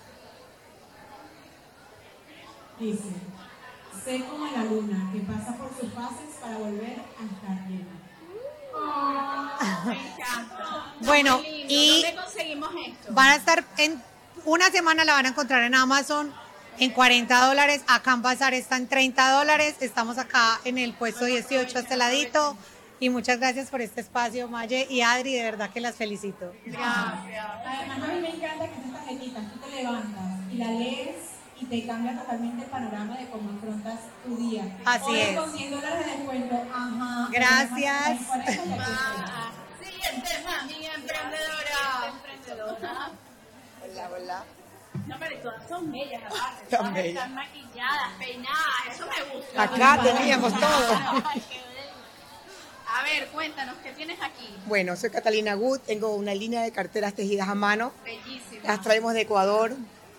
Dice, sé como la luna que pasa por sus fases para volver a estar llena. Me encanta. Bueno, Muy lindo. y ¿Dónde conseguimos esto? van a estar en una semana, la van a encontrar en Amazon en cuarenta dólares. Acá en Bazar está en treinta dólares. Estamos acá en el puesto dieciocho, a este ladito. Y muchas gracias por este espacio, Maye y Adri, de verdad que las felicito. Gracias. Además, a mí me encanta que estas tarjetitas tú te levantas y la lees y te cambia totalmente el panorama de cómo afrontas tu día. Así Hoy es. con cien dólares de descuento, ajá. Gracias. Ah, siguiente mami emprendedora. Emprendedora. Hola, hola. No, pero todas son bellas, aparte. Son Todas bellas. están maquilladas, peinadas. Eso me gusta. Acá teníamos todo. Ay, qué bello. A ver, cuéntanos, ¿qué tienes aquí? Bueno, soy Catalina Good, tengo una línea de carteras tejidas a mano, Bellísima. las traemos de Ecuador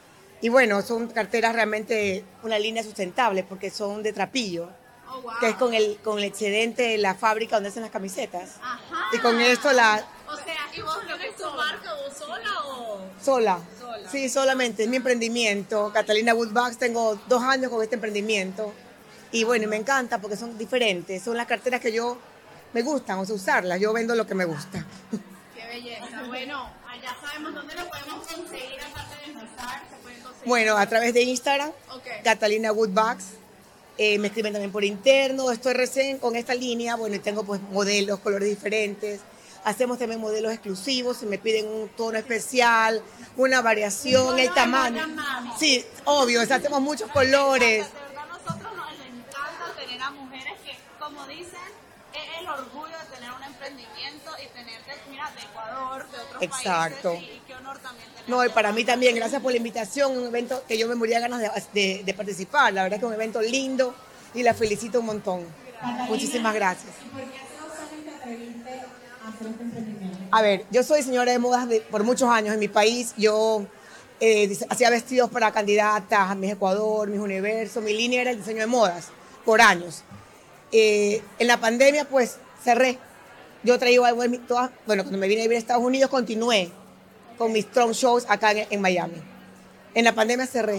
y bueno, son carteras realmente una línea sustentable porque son de trapillo, Oh, wow. que es con el, con el excedente de la fábrica donde hacen las camisetas. Ajá. Y con esto la O sea, ¿y vos tienes tu marca vos sola o...? sola, Sola. sí, solamente, es mi emprendimiento. Catalina Good Bags, tengo dos años con este emprendimiento y bueno, y me encanta porque son diferentes, son las carteras que yo me gustan, o sea, usarlas, yo vendo lo que me gusta. Qué belleza. Bueno, allá sabemos dónde lo podemos conseguir, aparte de Bazar, se pueden conseguir. Bueno, a través de Instagram, Ok. Catalina Good Bags. Eh, me escriben también por interno. Estoy recién con esta línea. Bueno, y tengo pues modelos, colores diferentes. Hacemos también modelos exclusivos. Si me piden un tono especial, una variación, Un el tono de tamaño. Morgan Mami. Sí, obvio. O sea, hacemos muchos colores. De verdad, a nosotros nos encanta tener a mujeres que, como dicen, es el orgullo de tener un emprendimiento y tener, de, mira, de Ecuador, de otros Exacto. países. Y, y qué honor también tener. No, y para mí también, gracias por la invitación, un evento que yo me moría de ganas de, de- de participar. La verdad que es un evento lindo y la felicito un montón. Catalina, Muchísimas gracias. ¿Y por qué hace dos años te atreviste a hacer este emprendimiento? A ver, yo soy señora de modas de- por muchos años en mi país. Yo eh, dise- hacía vestidos para candidatas a Miss Ecuador, Miss Universo. Mi línea era el diseño de modas por años. Eh, en la pandemia, pues, cerré. Yo traía algo de mi- todas, bueno, cuando me vine a vivir a Estados Unidos, continué con mis strong shows acá en, en Miami. En la pandemia cerré.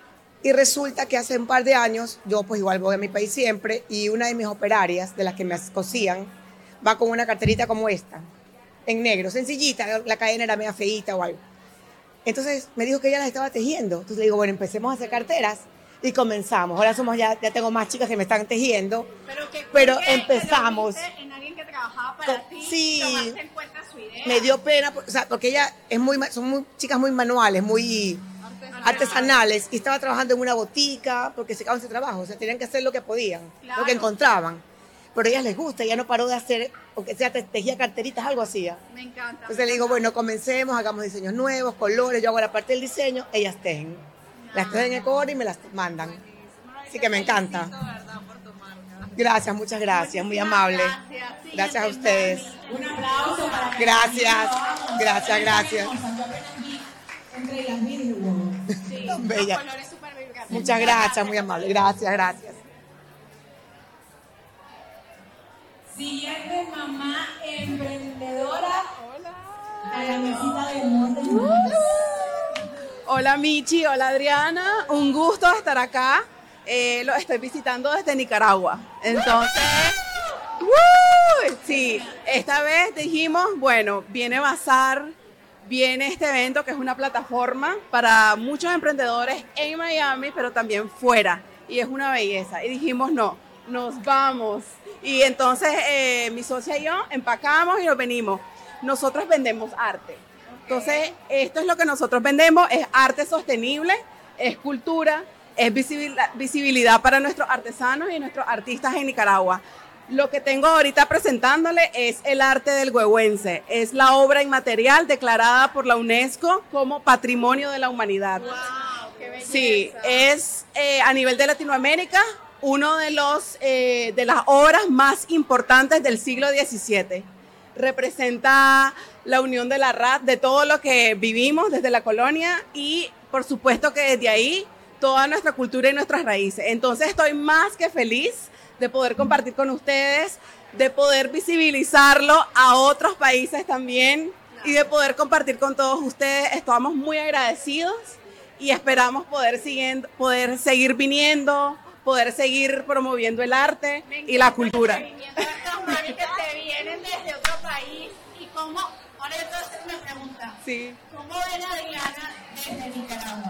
Y resulta que hace un par de años, yo pues igual voy a mi país siempre, y una de mis operarias, de las que me cosían, va con una carterita como esta, en negro, sencillita, la cadena era media feíta o algo. Entonces me dijo que ella las estaba tejiendo. Entonces le digo, bueno, empecemos a hacer carteras y comenzamos. Ahora somos ya, ya tengo más chicas que me están tejiendo. Pero, que, Pero ¿por qué? empezamos. ¿Lo viste en alguien que trabajaba para Co- ti? sí. ¿Tomaste en cuenta su idea? Me dio pena, o sea, porque ella es muy, ma- son muy, chicas muy manuales, muy artesanales, y estaba trabajando en una botica porque se acaban ese trabajo, o sea, tenían que hacer lo que podían, Claro. lo que encontraban. Pero a ellas les gusta, ella no paró de hacer, aunque sea te- tejía carteritas, algo hacía. Me encanta. Entonces le digo, bueno, comencemos, hagamos diseños nuevos, colores, yo hago la parte del diseño, ellas tejen. Las tejen en Ecuador y me las mandan. Así que me encanta. Felicito, ¿verdad? Por tu marca. Gracias, muchas gracias, muy amable. Gracias. Siguiente, Gracias a ustedes. mami. Un aplauso para Gracias, gracias, gracias. Yo apenas vi entre las videos. Sí, Bella. los colores súper vibrantes. Muchas gracias, muy amable. Gracias, gracias. Siguiente mamá emprendedora a la mesita de humor. Hola Michi, hola Adriana, un gusto estar acá. Eh, lo estoy visitando desde Nicaragua. Entonces, ¡woo! Sí, esta vez dijimos, bueno, viene Bazar, viene este evento que es una plataforma para muchos emprendedores en Miami, pero también fuera. Y es una belleza. Y dijimos, no, nos vamos. Y entonces eh, mi socia y yo empacamos y nos venimos. Nosotros vendemos arte. Entonces, esto es lo que nosotros vendemos, es arte sostenible, es cultura, es visibilidad para nuestros artesanos y nuestros artistas en Nicaragua. Lo que tengo ahorita presentándole es el arte del huehuense, es la obra inmaterial declarada por la UNESCO como Patrimonio de la Humanidad. ¡Wow! ¡Qué belleza! Sí, es eh, a nivel de Latinoamérica uno de los eh, de las obras más importantes del siglo diecisiete. Representa la unión de la raza, de todo lo que vivimos desde la colonia y por supuesto que desde ahí toda nuestra cultura y nuestras raíces. Entonces estoy más que feliz de poder compartir con ustedes, de poder visibilizarlo a otros países también y de poder compartir con todos ustedes. Estamos muy agradecidos y esperamos poder, siguiendo, poder seguir viniendo, poder seguir promoviendo el arte y la cultura. Que te vienen desde otro país y cómo, ahora entonces me pregunta, sí. ¿Cómo ven a Adriana desde Nicaragua?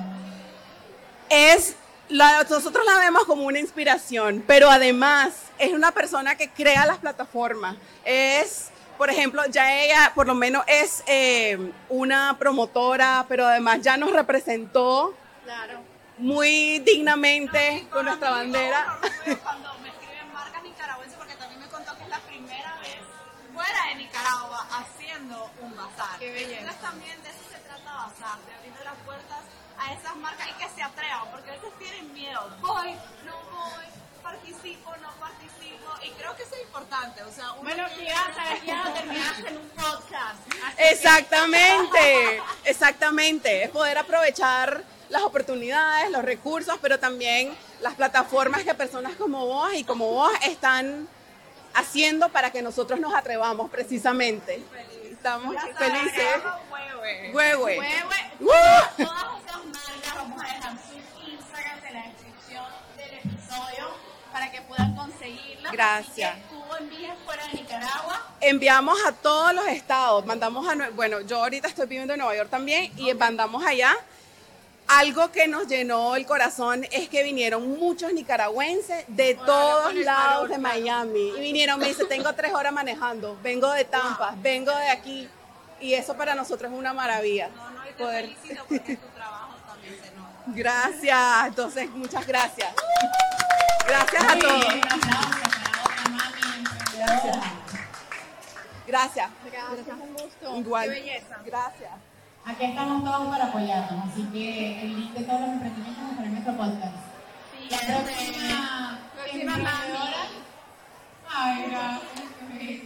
Es, la, nosotros la vemos como una inspiración, pero además es una persona que crea las plataformas. Es, por ejemplo, ya ella por lo menos es eh, una promotora, pero además ya nos representó Claro. muy dignamente no, con nuestra bandera. Cuando me escriben marcas nicaragüenses, porque también me contó que es la primera vez fuera de Nicaragua haciendo un bazar. Qué belleza. Entonces también de eso se trata Bazar, de abrir las puertas a esas marcas y que se atrevan, porque a veces tienen miedo. Voy, no voy, participo, no participo, y creo que eso es importante. O sea, uno Bueno, que- ya sabes, ya terminaste en un podcast. Así Exactamente, exactamente. Es poder aprovechar las oportunidades, los recursos, pero también las plataformas que personas como vos y como vos están haciendo para que nosotros nos atrevamos precisamente. Estamos Ya sabes, felices. llama Huehue. Huehue. Huehue. ¡Uh! Todas esas marcas vamos a dejar sus Instagram en la descripción del episodio para que puedan conseguirlas. Gracias. Así que tú envías fuera de Nicaragua. Enviamos a todos los estados, mandamos a, Nue- bueno, yo ahorita estoy viviendo en Nueva York también y mandamos allá. Algo que nos llenó el corazón es que vinieron muchos nicaragüenses de todos lados de Miami. Y vinieron, me dice, tengo tres horas manejando, vengo de Tampa, vengo de aquí. Y eso para nosotros es una maravilla. No, no, y te poder- felicito porque tu trabajo también se nota. Gracias, entonces muchas gracias. Gracias a todos. Un aplauso para otra mami emprendedora. Gracias. Gracias, un gusto. Igual. Qué belleza. Gracias. Aquí estamos todos para apoyarnos, así que el link de todos los emprendimientos va a estar en nuestro podcast. Sí, la próxima emprendedora. Ay, gracias.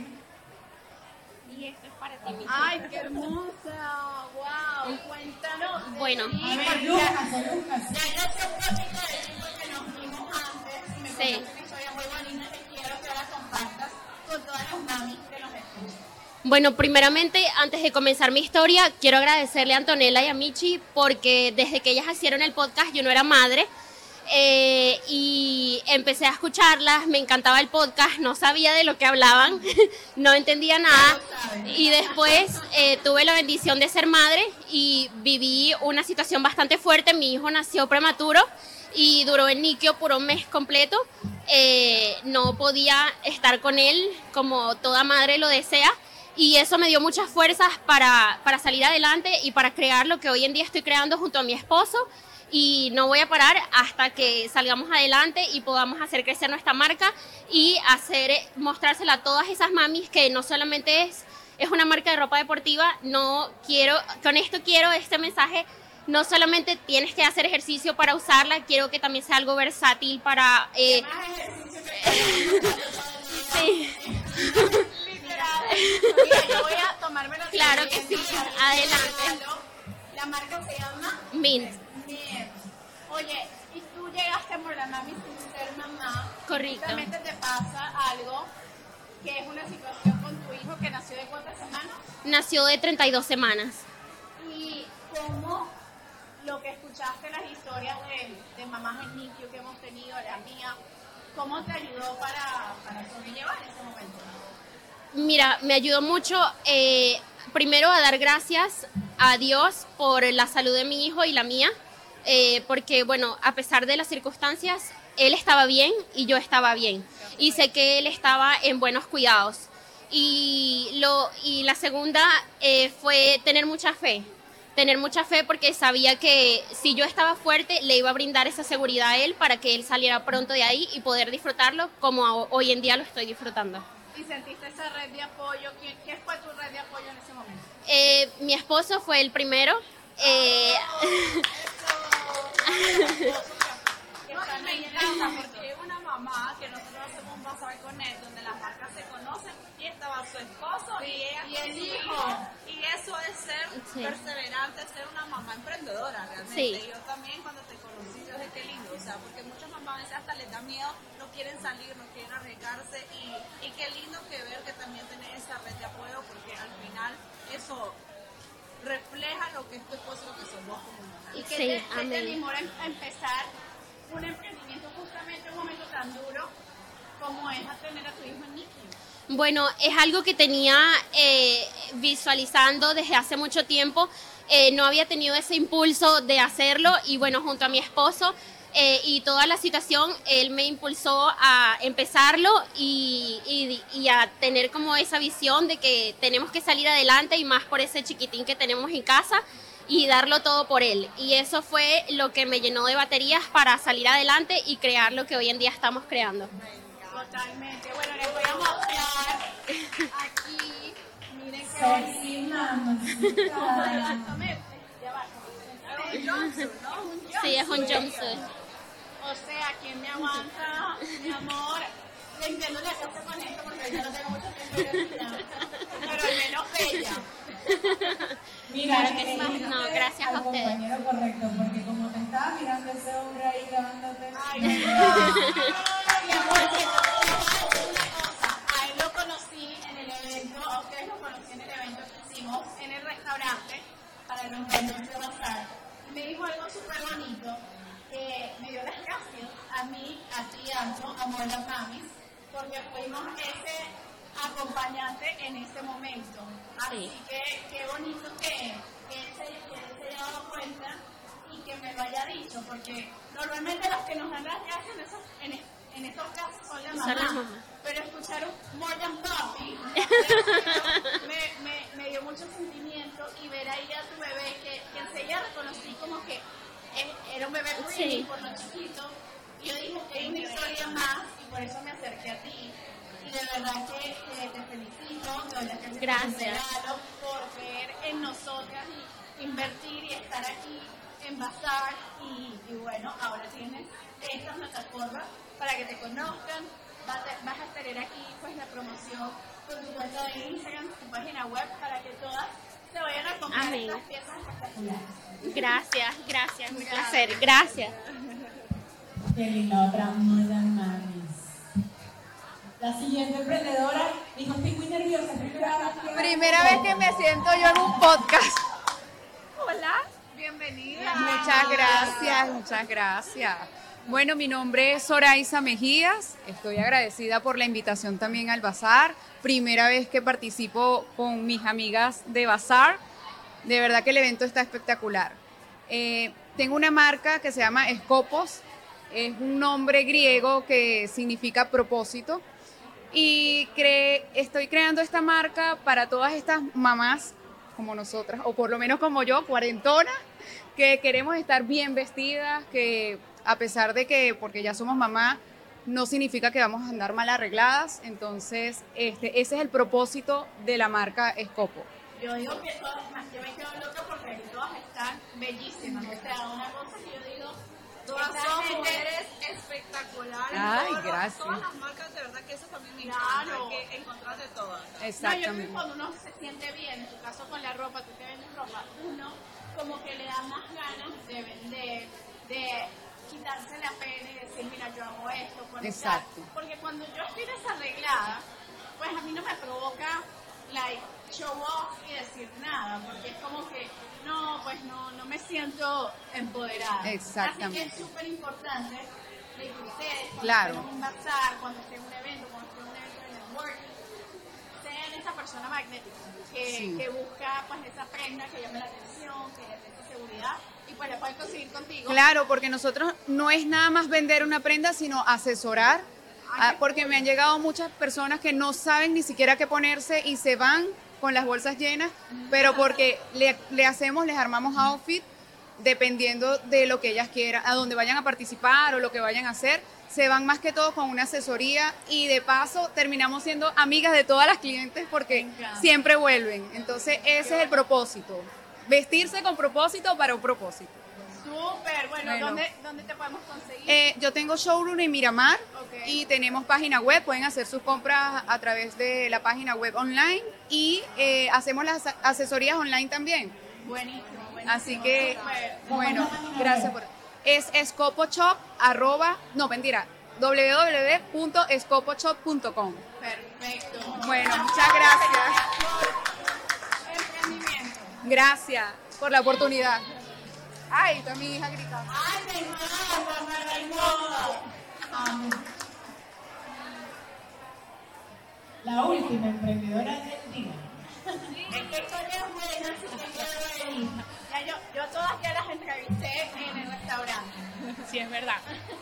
Y esto es para ti, mi Ay, qué hermosa. Wow. Cuéntanos. Bueno, A ver, Lucas, Lucas. Ya yo sé un poquito de ti porque nos vimos antes y me Sí. contaste una historia muy bonita que quiero que ahora compartas con todas las mamis que nos escuchan. Bueno, primeramente, antes de comenzar mi historia, quiero agradecerle a Antonella y a Michi porque desde que ellas hicieron el podcast yo no era madre eh, y empecé a escucharlas, me encantaba el podcast, no sabía de lo que hablaban, no entendía nada y después eh, tuve la bendición de ser madre y viví una situación bastante fuerte, mi hijo nació prematuro y duró en Niquio por un mes completo, eh, no podía estar con él como toda madre lo desea. Y eso me dio muchas fuerzas para, para salir adelante y para crear lo que hoy en día estoy creando junto a mi esposo. Y no voy a parar hasta que salgamos adelante y podamos hacer crecer nuestra marca y hacer, mostrársela a todas esas mamis que no solamente es, es una marca de ropa deportiva, no quiero, con esto quiero este mensaje, no solamente tienes que hacer ejercicio para usarla, quiero que también sea algo versátil para... Eh, sí. Mira, yo voy a tomarme la Claro que sí, adelante. La marca se llama Mint. Mint. Oye, y tú llegaste por la mami sin ser mamá. Correcto. Realmente te pasa algo que es una situación con tu hijo que nació de cuántas semanas. Nació de treinta y dos semanas. Y cómo lo que escuchaste, las historias de, de mamás en N I C U que hemos tenido, la mía, ¿cómo te ayudó para, para sobrellevar ese momento? Mira, me ayudó mucho, eh, primero a dar gracias a Dios por la salud de mi hijo y la mía, eh, porque bueno, a pesar de las circunstancias, él estaba bien y yo estaba bien. Y sé que él estaba en buenos cuidados. Y, lo, y la segunda eh, fue tener mucha fe. Tener mucha fe porque sabía que si yo estaba fuerte, le iba a brindar esa seguridad a él para que él saliera pronto de ahí y poder disfrutarlo como hoy en día lo estoy disfrutando. ¿Y sentiste esa red de apoyo? ¿Qué, qué fue tu red de apoyo en ese momento? Eh, mi esposo fue el primero. Eh, No, me encanta porque es una mamá que nosotros hacemos un bazar con él donde las marcas se conocen y estaba su esposo y, ella y el hijo. Y eso es ser Sí. perseverante, ser una mamá emprendedora realmente. Sí. Yo también cuando te conocí, yo dije qué lindo, o sea, porque muchas mamás a veces hasta les da miedo, no quieren salir, no quieren arriesgarse y, y qué lindo que ver que también tenés esa red de apoyo porque al final eso refleja lo que es tu esposo, lo que sos vos como mujer. ¿Y qué Sí, te, qué te amén. animó a empezar un emprendimiento justamente en un momento tan duro como es a tener a tu hijo en N I C U? Bueno, es algo que tenía eh, visualizando desde hace mucho tiempo. Eh, no había tenido ese impulso de hacerlo y bueno, junto a mi esposo eh, y toda la situación, él me impulsó a empezarlo y, y, y a tener como esa visión de que tenemos que salir adelante y más por ese chiquitín que tenemos en casa y darlo todo por él. Y eso fue lo que me llenó de baterías para salir adelante y crear lo que hoy en día estamos creando. Totalmente. Bueno, les voy a mostrar aquí. Miren qué bonito. Exactamente. Ya va. Es un jumpsuit, ¿no? Un Sí, es un jumpsuit. jumpsuit. O sea, ¿quién me aguanta, mi amor? Le entiendo la cosa con esto porque yo no tengo mucho tiempo de vida, pero al menos bella. Mira, Claro que sí. elegiste No, gracias a al ustedes. compañero correcto, porque como te estaba mirando ese hombre ahí grabándote. Ay, mi amor, que una cosa, a él lo conocí en el evento, a ustedes lo conocí en el evento que hicimos en el restaurante para los niños de Bazar. Me dijo algo súper bonito, que me dio las gracias a mí, a ti, Anto, a Mola Mamis, porque fuimos ese acompañante en ese momento. Así Sí. que qué bonito que, que, él se, que él se haya dado cuenta y que me lo haya dicho, porque normalmente los que nos dan las gracias en, esos, en, es- en estos casos son las Son mamás. las mamás. Pero escuchar un More Than Puppy me, me, me dio mucho sentimiento y ver ahí a tu bebé que, que enseguida reconocí como que es- era un bebé pretty Sí. por lo chiquito. Y yo dije, hay una historia más y por eso me acerqué a ti. Y de verdad que, que te felicito, de verdad que te Gracias. regalo por ver en nosotras y invertir y estar aquí en Bazar. Y, y bueno, ahora tienes esta plataforma para que te conozcan. Vas a, vas a tener aquí pues la promoción con tu cuenta de Instagram, tu página web, para que todas se vayan a comprar Amén. estas piezas espectaculares. Gracias, gracias, un placer, gracias. Qué linda otra moda mamis. La siguiente emprendedora dijo, estoy muy nerviosa, primera vez que... Primera vez que me siento yo en un podcast. Hola, bienvenida. Muchas gracias, muchas gracias. Bueno, mi nombre es Zoraisa Mejías. Estoy agradecida por la invitación también al Bazar. Primera vez que participo con mis amigas de Bazar. De verdad que el evento está espectacular. Eh, tengo una marca que se llama Escopos. Es un nombre griego que significa propósito. Y cre- estoy creando esta marca para todas estas mamás como nosotras, o por lo menos como yo, cuarentona, que queremos estar bien vestidas, que a pesar de que, porque ya somos mamá, no significa que vamos a andar mal arregladas. Entonces, este, ese es el propósito de la marca Escopo. Yo digo que todas, más yo me quedo loca porque todas están bellísimas. O sea, una cosa que yo digo, Todas esta son gente- mujeres espectaculares. Ay, todas, gracias. Todas las marcas, de verdad que eso también me Claro. encanta, que encontrar de todas. No, yo creo que Exactamente. cuando uno se siente bien, en tu caso con la ropa, tú que vendes ropa, uno como que le da más ganas de vender, de quitarse la pena y decir, mira, yo hago esto, conectar. Exacto. Porque cuando yo estoy desarreglada, pues a mí no me provoca, like, show off y decir nada, porque es como que, no, pues no, no me siento empoderada. Exactamente. Así que es súper importante que ustedes, cuando Claro. estén en un bazar, cuando estén en un evento, cuando estén en un evento de networking, sean esa persona magnética, que, Sí. que busca pues esa prenda que llame la atención, que les dé seguridad, y pues la pueden conseguir contigo. Claro, porque nosotros no es nada más vender una prenda, sino asesorar, ah, porque me han llegado muchas personas que no saben ni siquiera qué ponerse y se van con las bolsas llenas, pero porque le, le hacemos, les armamos outfit dependiendo de lo que ellas quieran, a donde vayan a participar o lo que vayan a hacer, se van más que todo con una asesoría y de paso terminamos siendo amigas de todas las clientes porque siempre vuelven. Entonces ese es el propósito, vestirse con propósito para un propósito. Súper, bueno, Bueno. ¿dónde, ¿dónde te podemos conseguir? Eh, yo tengo showroom en Miramar Ok. y tenemos página web, pueden hacer sus compras a través de la página web online y eh, hacemos las asesorías online también. Buenísimo, buenísimo. Así que, Súper. bueno, gracias por... Es scoposhop, arroba, no, mentira, w w w punto scoposhop punto com. Perfecto. Bueno, muchas gracias. Emprendimiento. Gracias por la oportunidad. Ay, está mi hija gritando. ¡Ay, me encanta, me encanta! Amo. La última emprendedora del día. Es que historia es buena, así que quiero ver. Ya yo, yo todas ya las entrevisté en el restaurante. Sí, es verdad.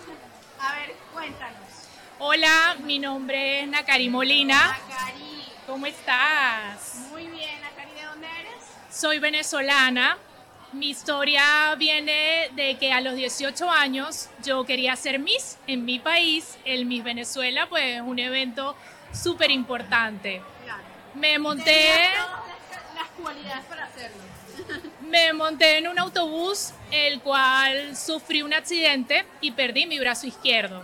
A ver, cuéntanos. Hola, mi nombre es Nakari Molina. Nakari. ¿Cómo estás? Muy bien, Nakari, ¿de dónde eres? Soy venezolana. Mi historia viene de que a los dieciocho años yo quería ser Miss en mi país, el Miss Venezuela, pues es un evento súper importante. Claro. Me monté, Tenías todas las, las cualidades para hacerlo. me monté en un autobús, el cual sufrí un accidente y perdí mi brazo izquierdo.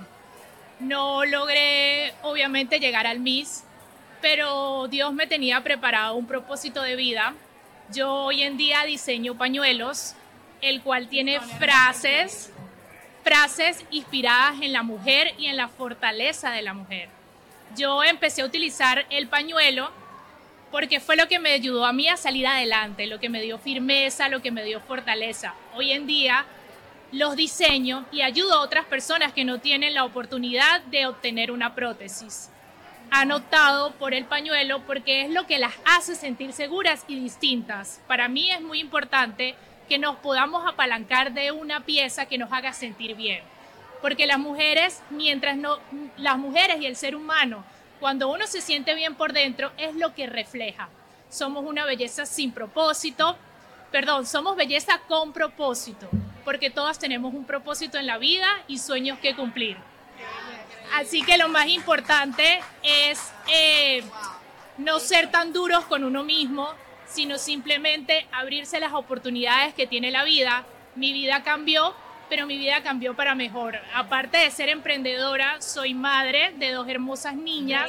No logré, obviamente, llegar al Miss, pero Dios me tenía preparado un propósito de vida. Yo hoy en día diseño pañuelos, el cual tiene frases, frases inspiradas en la mujer y en la fortaleza de la mujer. Yo empecé a utilizar el pañuelo porque fue lo que me ayudó a mí a salir adelante, lo que me dio firmeza, lo que me dio fortaleza. Hoy en día los diseño y ayudo a otras personas que no tienen la oportunidad de obtener una prótesis. Han optado por el pañuelo porque es lo que las hace sentir seguras y distintas. Para mí es muy importante que nos podamos apalancar de una pieza que nos haga sentir bien. Porque las mujeres, mientras no, las mujeres y el ser humano, cuando uno se siente bien por dentro, es lo que refleja. Somos una belleza sin propósito, perdón, somos belleza con propósito, porque todas tenemos un propósito en la vida y sueños que cumplir. Así que lo más importante es eh, no ser tan duros con uno mismo, sino simplemente abrirse las oportunidades que tiene la vida. Mi vida cambió, pero mi vida cambió para mejor. Aparte de ser emprendedora, soy madre de dos hermosas niñas,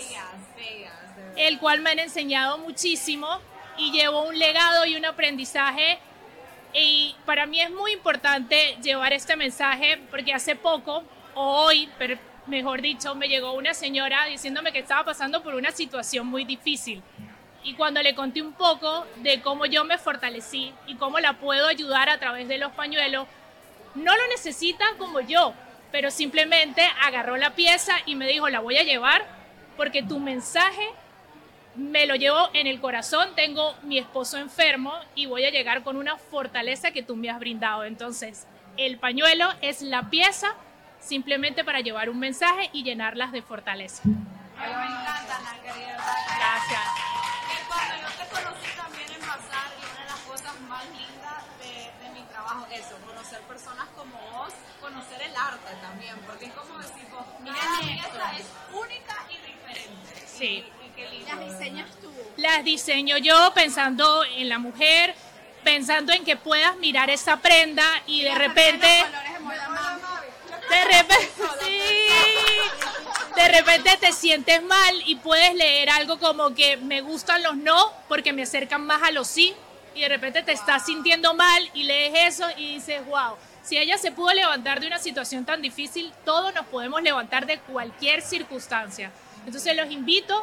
el cual me han enseñado muchísimo y llevo un legado y un aprendizaje. Y para mí es muy importante llevar este mensaje porque hace poco, o hoy, pero mejor dicho, me llegó una señora diciéndome que estaba pasando por una situación muy difícil. Y cuando le conté un poco de cómo yo me fortalecí y cómo la puedo ayudar a través de los pañuelos, no lo necesita como yo, pero simplemente agarró la pieza y me dijo, la voy a llevar porque tu mensaje me lo llevo en el corazón, tengo mi esposo enfermo y voy a llegar con una fortaleza que tú me has brindado. Entonces, el pañuelo es la pieza simplemente para llevar un mensaje y llenarlas de fortaleza. Me encanta, Nakari, Gracias. Que cuando yo te conocí también en Bazar, y una de las cosas más lindas de, de mi trabajo, eso, conocer personas como vos, conocer el arte también, porque es como decir, vos, mira, esta es única y diferente. Sí. Y, y qué lindo. Las diseñas tú. Las diseño yo pensando en la mujer, pensando en que puedas mirar esa prenda y de repente... De repente, sí, de repente te sientes mal y puedes leer algo como que me gustan los no porque me acercan más a los sí, y de repente te estás sintiendo mal y lees eso y dices, wow, si ella se pudo levantar de una situación tan difícil, todos nos podemos levantar de cualquier circunstancia. Entonces los invito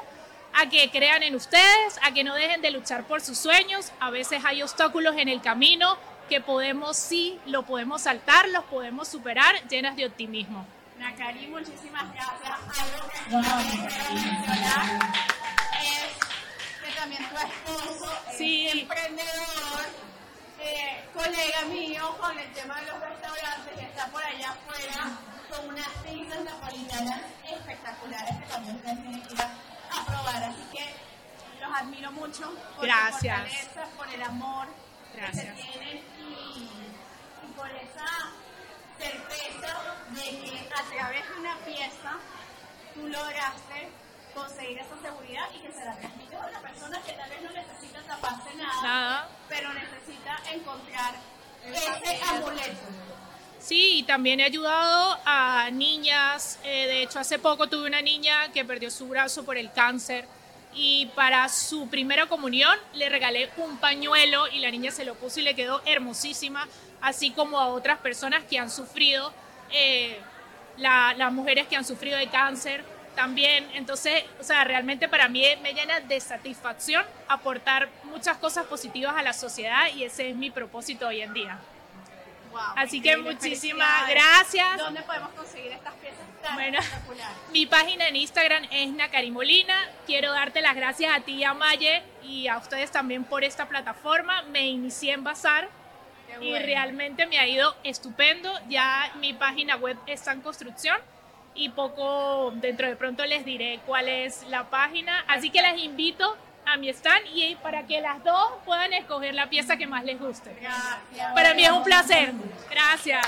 a que crean en ustedes, a que no dejen de luchar por sus sueños. A veces hay obstáculos en el camino que podemos, sí, lo podemos saltar, los podemos superar, llenas de optimismo. Nakari, muchísimas gracias. Algo que wow, quiero mencionar es que también tu esposo sí. es emprendedor, eh, colega mío con el tema de los restaurantes, que está por allá afuera con unas pizzas napolitanas espectaculares que también ustedes tienen que ir a, a probar. Así que los admiro mucho por gracias. su fortaleza, por el amor gracias. que se tienen y, y por esa certeza de que a través de una pieza tú lograste conseguir esa seguridad y que se la transmites a una persona que tal vez no necesita taparse nada, nada. pero necesita encontrar ese amuleto. Sí, y también he ayudado a niñas, eh, de hecho hace poco tuve una niña que perdió su brazo por el cáncer y para su primera comunión le regalé un pañuelo y la niña se lo puso y le quedó hermosísima, así como a otras personas que han sufrido, eh, la, las mujeres que han sufrido de cáncer también. Entonces, o sea, realmente para mí me llena de satisfacción aportar muchas cosas positivas a la sociedad y ese es mi propósito hoy en día. Wow, así que muchísimas gracias. ¿Dónde podemos conseguir estas piezas tan bueno, espectaculares? Mi página en Instagram es Nakari Molina. Quiero darte las gracias a ti y a Maye y a ustedes también por esta plataforma. Me inicié en Bazar bueno. y realmente me ha ido estupendo. Ya mi página web está en construcción y poco dentro de pronto les diré cuál es la página. Así que las invito a mi stand y para que las dos puedan escoger la pieza que más les guste. Gracias. Para mí es un placer. Gracias.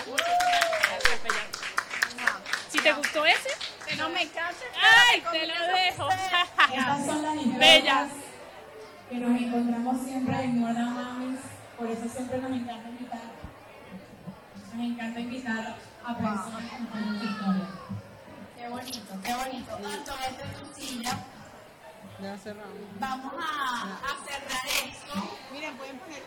Si te gustó ese, que no me encanta. Ay, te lo dejo. Estas son las bellas que nos encontramos siempre en More Than Mamis, por eso siempre nos encanta invitar. Nos encanta invitar a personas que cuentan su historia. Qué bonito, qué bonito. Tanto desde tu silla. Ya cerramos. Vamos a, a cerrar esto. Miren, pueden poner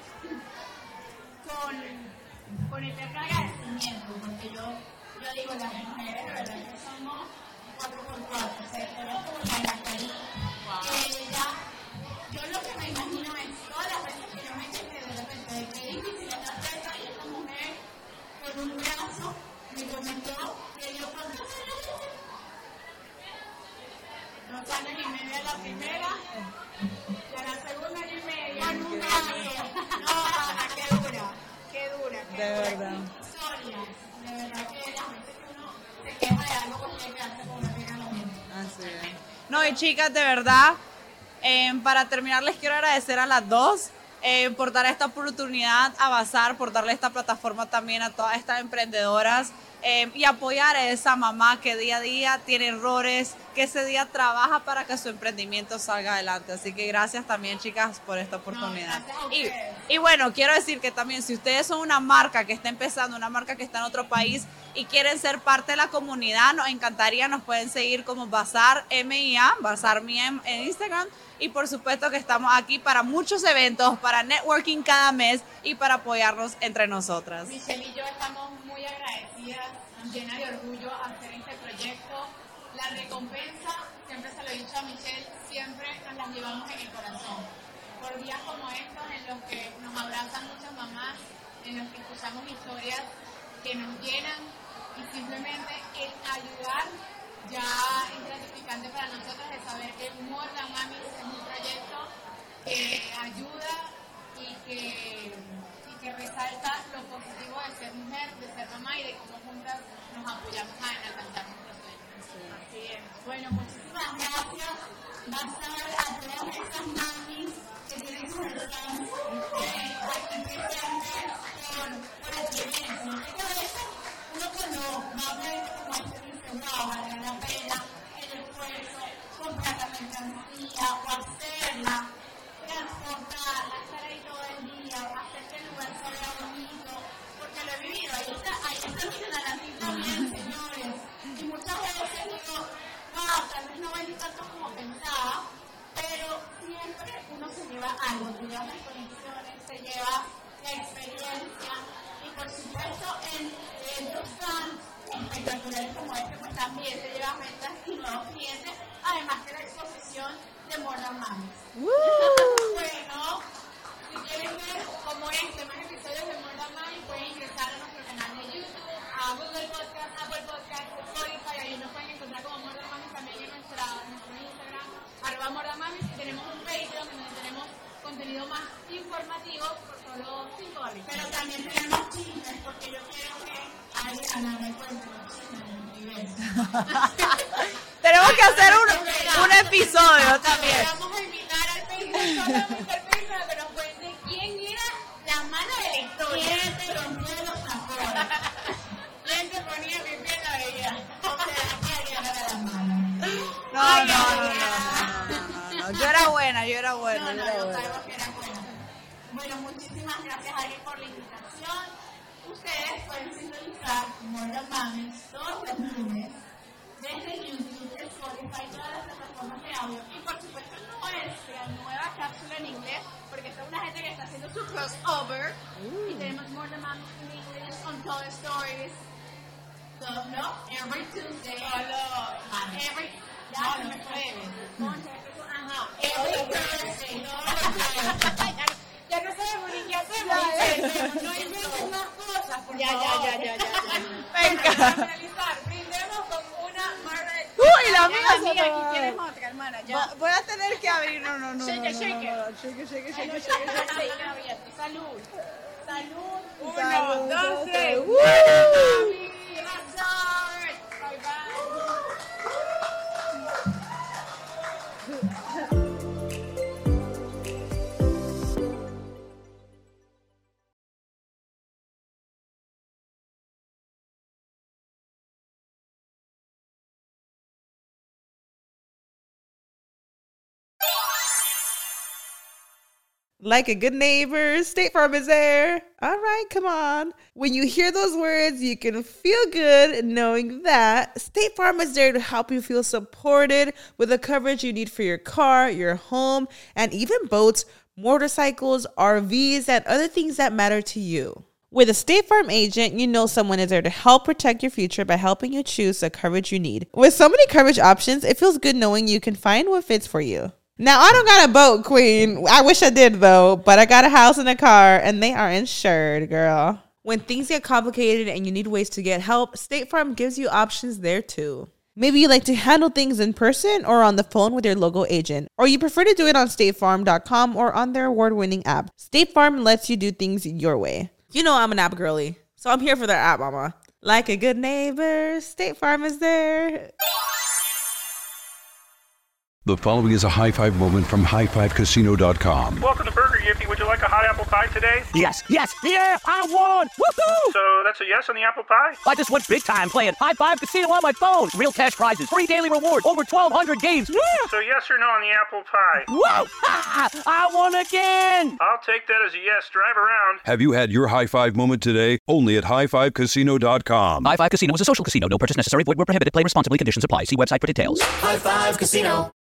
con, con el agradecimiento, porque yo, yo digo, las mujeres, de verdad que somos cuatro por cuatro, o sea, es como la Nakari. Ella, yo lo que me imagino es todas las veces que yo me quedé de repente de que es difícil estar cerca y esta mujer con un brazo me comentó que yo cuando dos años y medio la primera, y a la segunda año y medio, nunca no, Ana, qué dura, qué dura, qué de dura. verdad. Historias, de verdad que las veces que uno se queja de algo, pues tiene que quedarse con una pena lo mismo. Así es. No, y chicas, de verdad, eh, para terminar les quiero agradecer a las dos eh, por dar esta oportunidad a Bazar, por darle esta plataforma también a todas estas emprendedoras. Eh, y apoyar a esa mamá que día a día tiene errores, que ese día trabaja para que su emprendimiento salga adelante. Así que gracias también, chicas, por esta oportunidad. No, y, y bueno, quiero decir que también si ustedes son una marca que está empezando, una marca que está en otro país y quieren ser parte de la comunidad, nos encantaría, nos pueden seguir como Bazar M I A, Bazar M I A en, en Instagram. Y por supuesto que estamos aquí para muchos eventos, para networking cada mes y para apoyarnos entre nosotras. Michelle y yo estamos muy agradecidas, llenas de orgullo a hacer este proyecto. La recompensa, siempre se lo he dicho a Michelle, siempre nos las llevamos en el corazón. Por días como estos en los que nos abrazan muchas mamás, en los que escuchamos historias que nos llenan y simplemente el ayudar ya es gratificante para nosotros de saber que More Than Mamis es un proyecto que ayuda y que, y que resalta lo positivo de ser mujer, de ser mamá y de cómo juntas nos apoyamos a alcanzar nuestros sueños. Así es. Bueno, muchísimas gracias. Bazar a todas esas mamis que tienen sus stands eh, aquí presentes por, por experiencia. Y a veces uno cuando va a ver como este wow, vale la pena el esfuerzo, comprar la mercancía o hacerla, transportarla, estar ahí todo el día, hacer que el lugar se vea bonito, porque lo he vivido, ahí está, ahí está mi naranja también, señores, y muchas veces digo, wow, tal vez no vendí tanto como pensaba, pero siempre uno se lleva algo, se lleva las conexiones, se lleva la experiencia, y por supuesto en estos fans espectaculares como este, pues también te llevas ventas y nuevos clientes, además que la exposición de More Than Mamis. Bueno, si quieren ver como este, más episodios de More Than Mamis, pueden ingresar a nuestro canal de YouTube, a Google Podcast, Apple Podcast, Spotify, ahí nos pueden encontrar como More Than Mamis también en nuestra, nuestro Instagram, arroba More Than Mamis, y tenemos un Patreon donde tenemos contenido más informativo por solo cinco dólares. Pero también tenemos chismes, porque yo quiero que Ana me cuente los chismes del universo. Tenemos que hacer un, un episodio también. Vamos a invitar al Patreon, solamente al Patreon, a que nos cuente quién era la mala de la historia. ¿Quién te rompía los tapones? ¿Quién te ponía mi pie en la bebida? O sea, ¿quién era la mala? No, no, no, no, no, no, yo era buena, yo era buena. No, no, yo era no, buena. sabemos que era buena. Bueno, muchísimas gracias, Ari, por la invitación. Ustedes pueden sintonizar More Than Mamis todos los lunes desde YouTube, Spotify, todas las plataformas de audio. Y por supuesto nuestra nueva cápsula en inglés, porque esta es una gente que está haciendo su crossover. Y tenemos More Than Mamis in English on Toy Stories. So, no, every Tuesday. Solo. Every. Ya se me fue. Ajá. Every Thursday. Ya no sabemos ni qué hacemos. No inventen más cosas, por Ya, favor. ya, ya, ya, ya. Venga. Para finalizar, brindemos con una Margaret. Uy, la mía se amiga, me aquí va. tienes otra, hermana. Ya. Va- Voy a tener que abrir, no, no, no. Shake no, it, no, shake no, it. no, shake it, shake it, Ay, shake no, it, shake shake it, it. shake it, abierto. Salud. Salud. Uno, Salud, dos, dos, tres. tres. ¡Woo! Hazard. Bye, bye. Like a good neighbor, State Farm is there. All right, come on. When you hear those words, you can feel good knowing that State Farm is there to help you feel supported with the coverage you need for your car, your home, and even boats, motorcycles, R Vs, and other things that matter to you. With a State Farm agent, you know someone is there to help protect your future by helping you choose the coverage you need. With so many coverage options, it feels good knowing you can find what fits for you. Now, I don't got a boat, queen. I wish I did, though. But I got a house and a car, and they are insured, girl. When things get complicated and you need ways to get help, State Farm gives you options there, too. Maybe you like to handle things in person or on the phone with your local agent. Or you prefer to do it on state farm dot com or on their award-winning app. State Farm lets you do things your way. You know I'm an app girly, so I'm here for their app, mama. Like a good neighbor, State Farm is there. The following is a high five moment from high five casino dot com. Welcome to Burger Yippee. Would you like a hot apple pie today? Yes, yes, yeah, I won! Woohoo! So that's a yes on the apple pie? I just went big time playing High Five Casino on my phone. Real cash prizes, free daily rewards, over twelve hundred games. Yeah! So yes or no on the apple pie? Whoa! Ha! I won again! I'll take that as a yes. Drive around. Have you had your high five moment today? Only at high five casino dot com. High Five Casino is a social casino. No purchase necessary. Void where prohibited. Play responsibly. Conditions apply. See website for details. High Five Casino.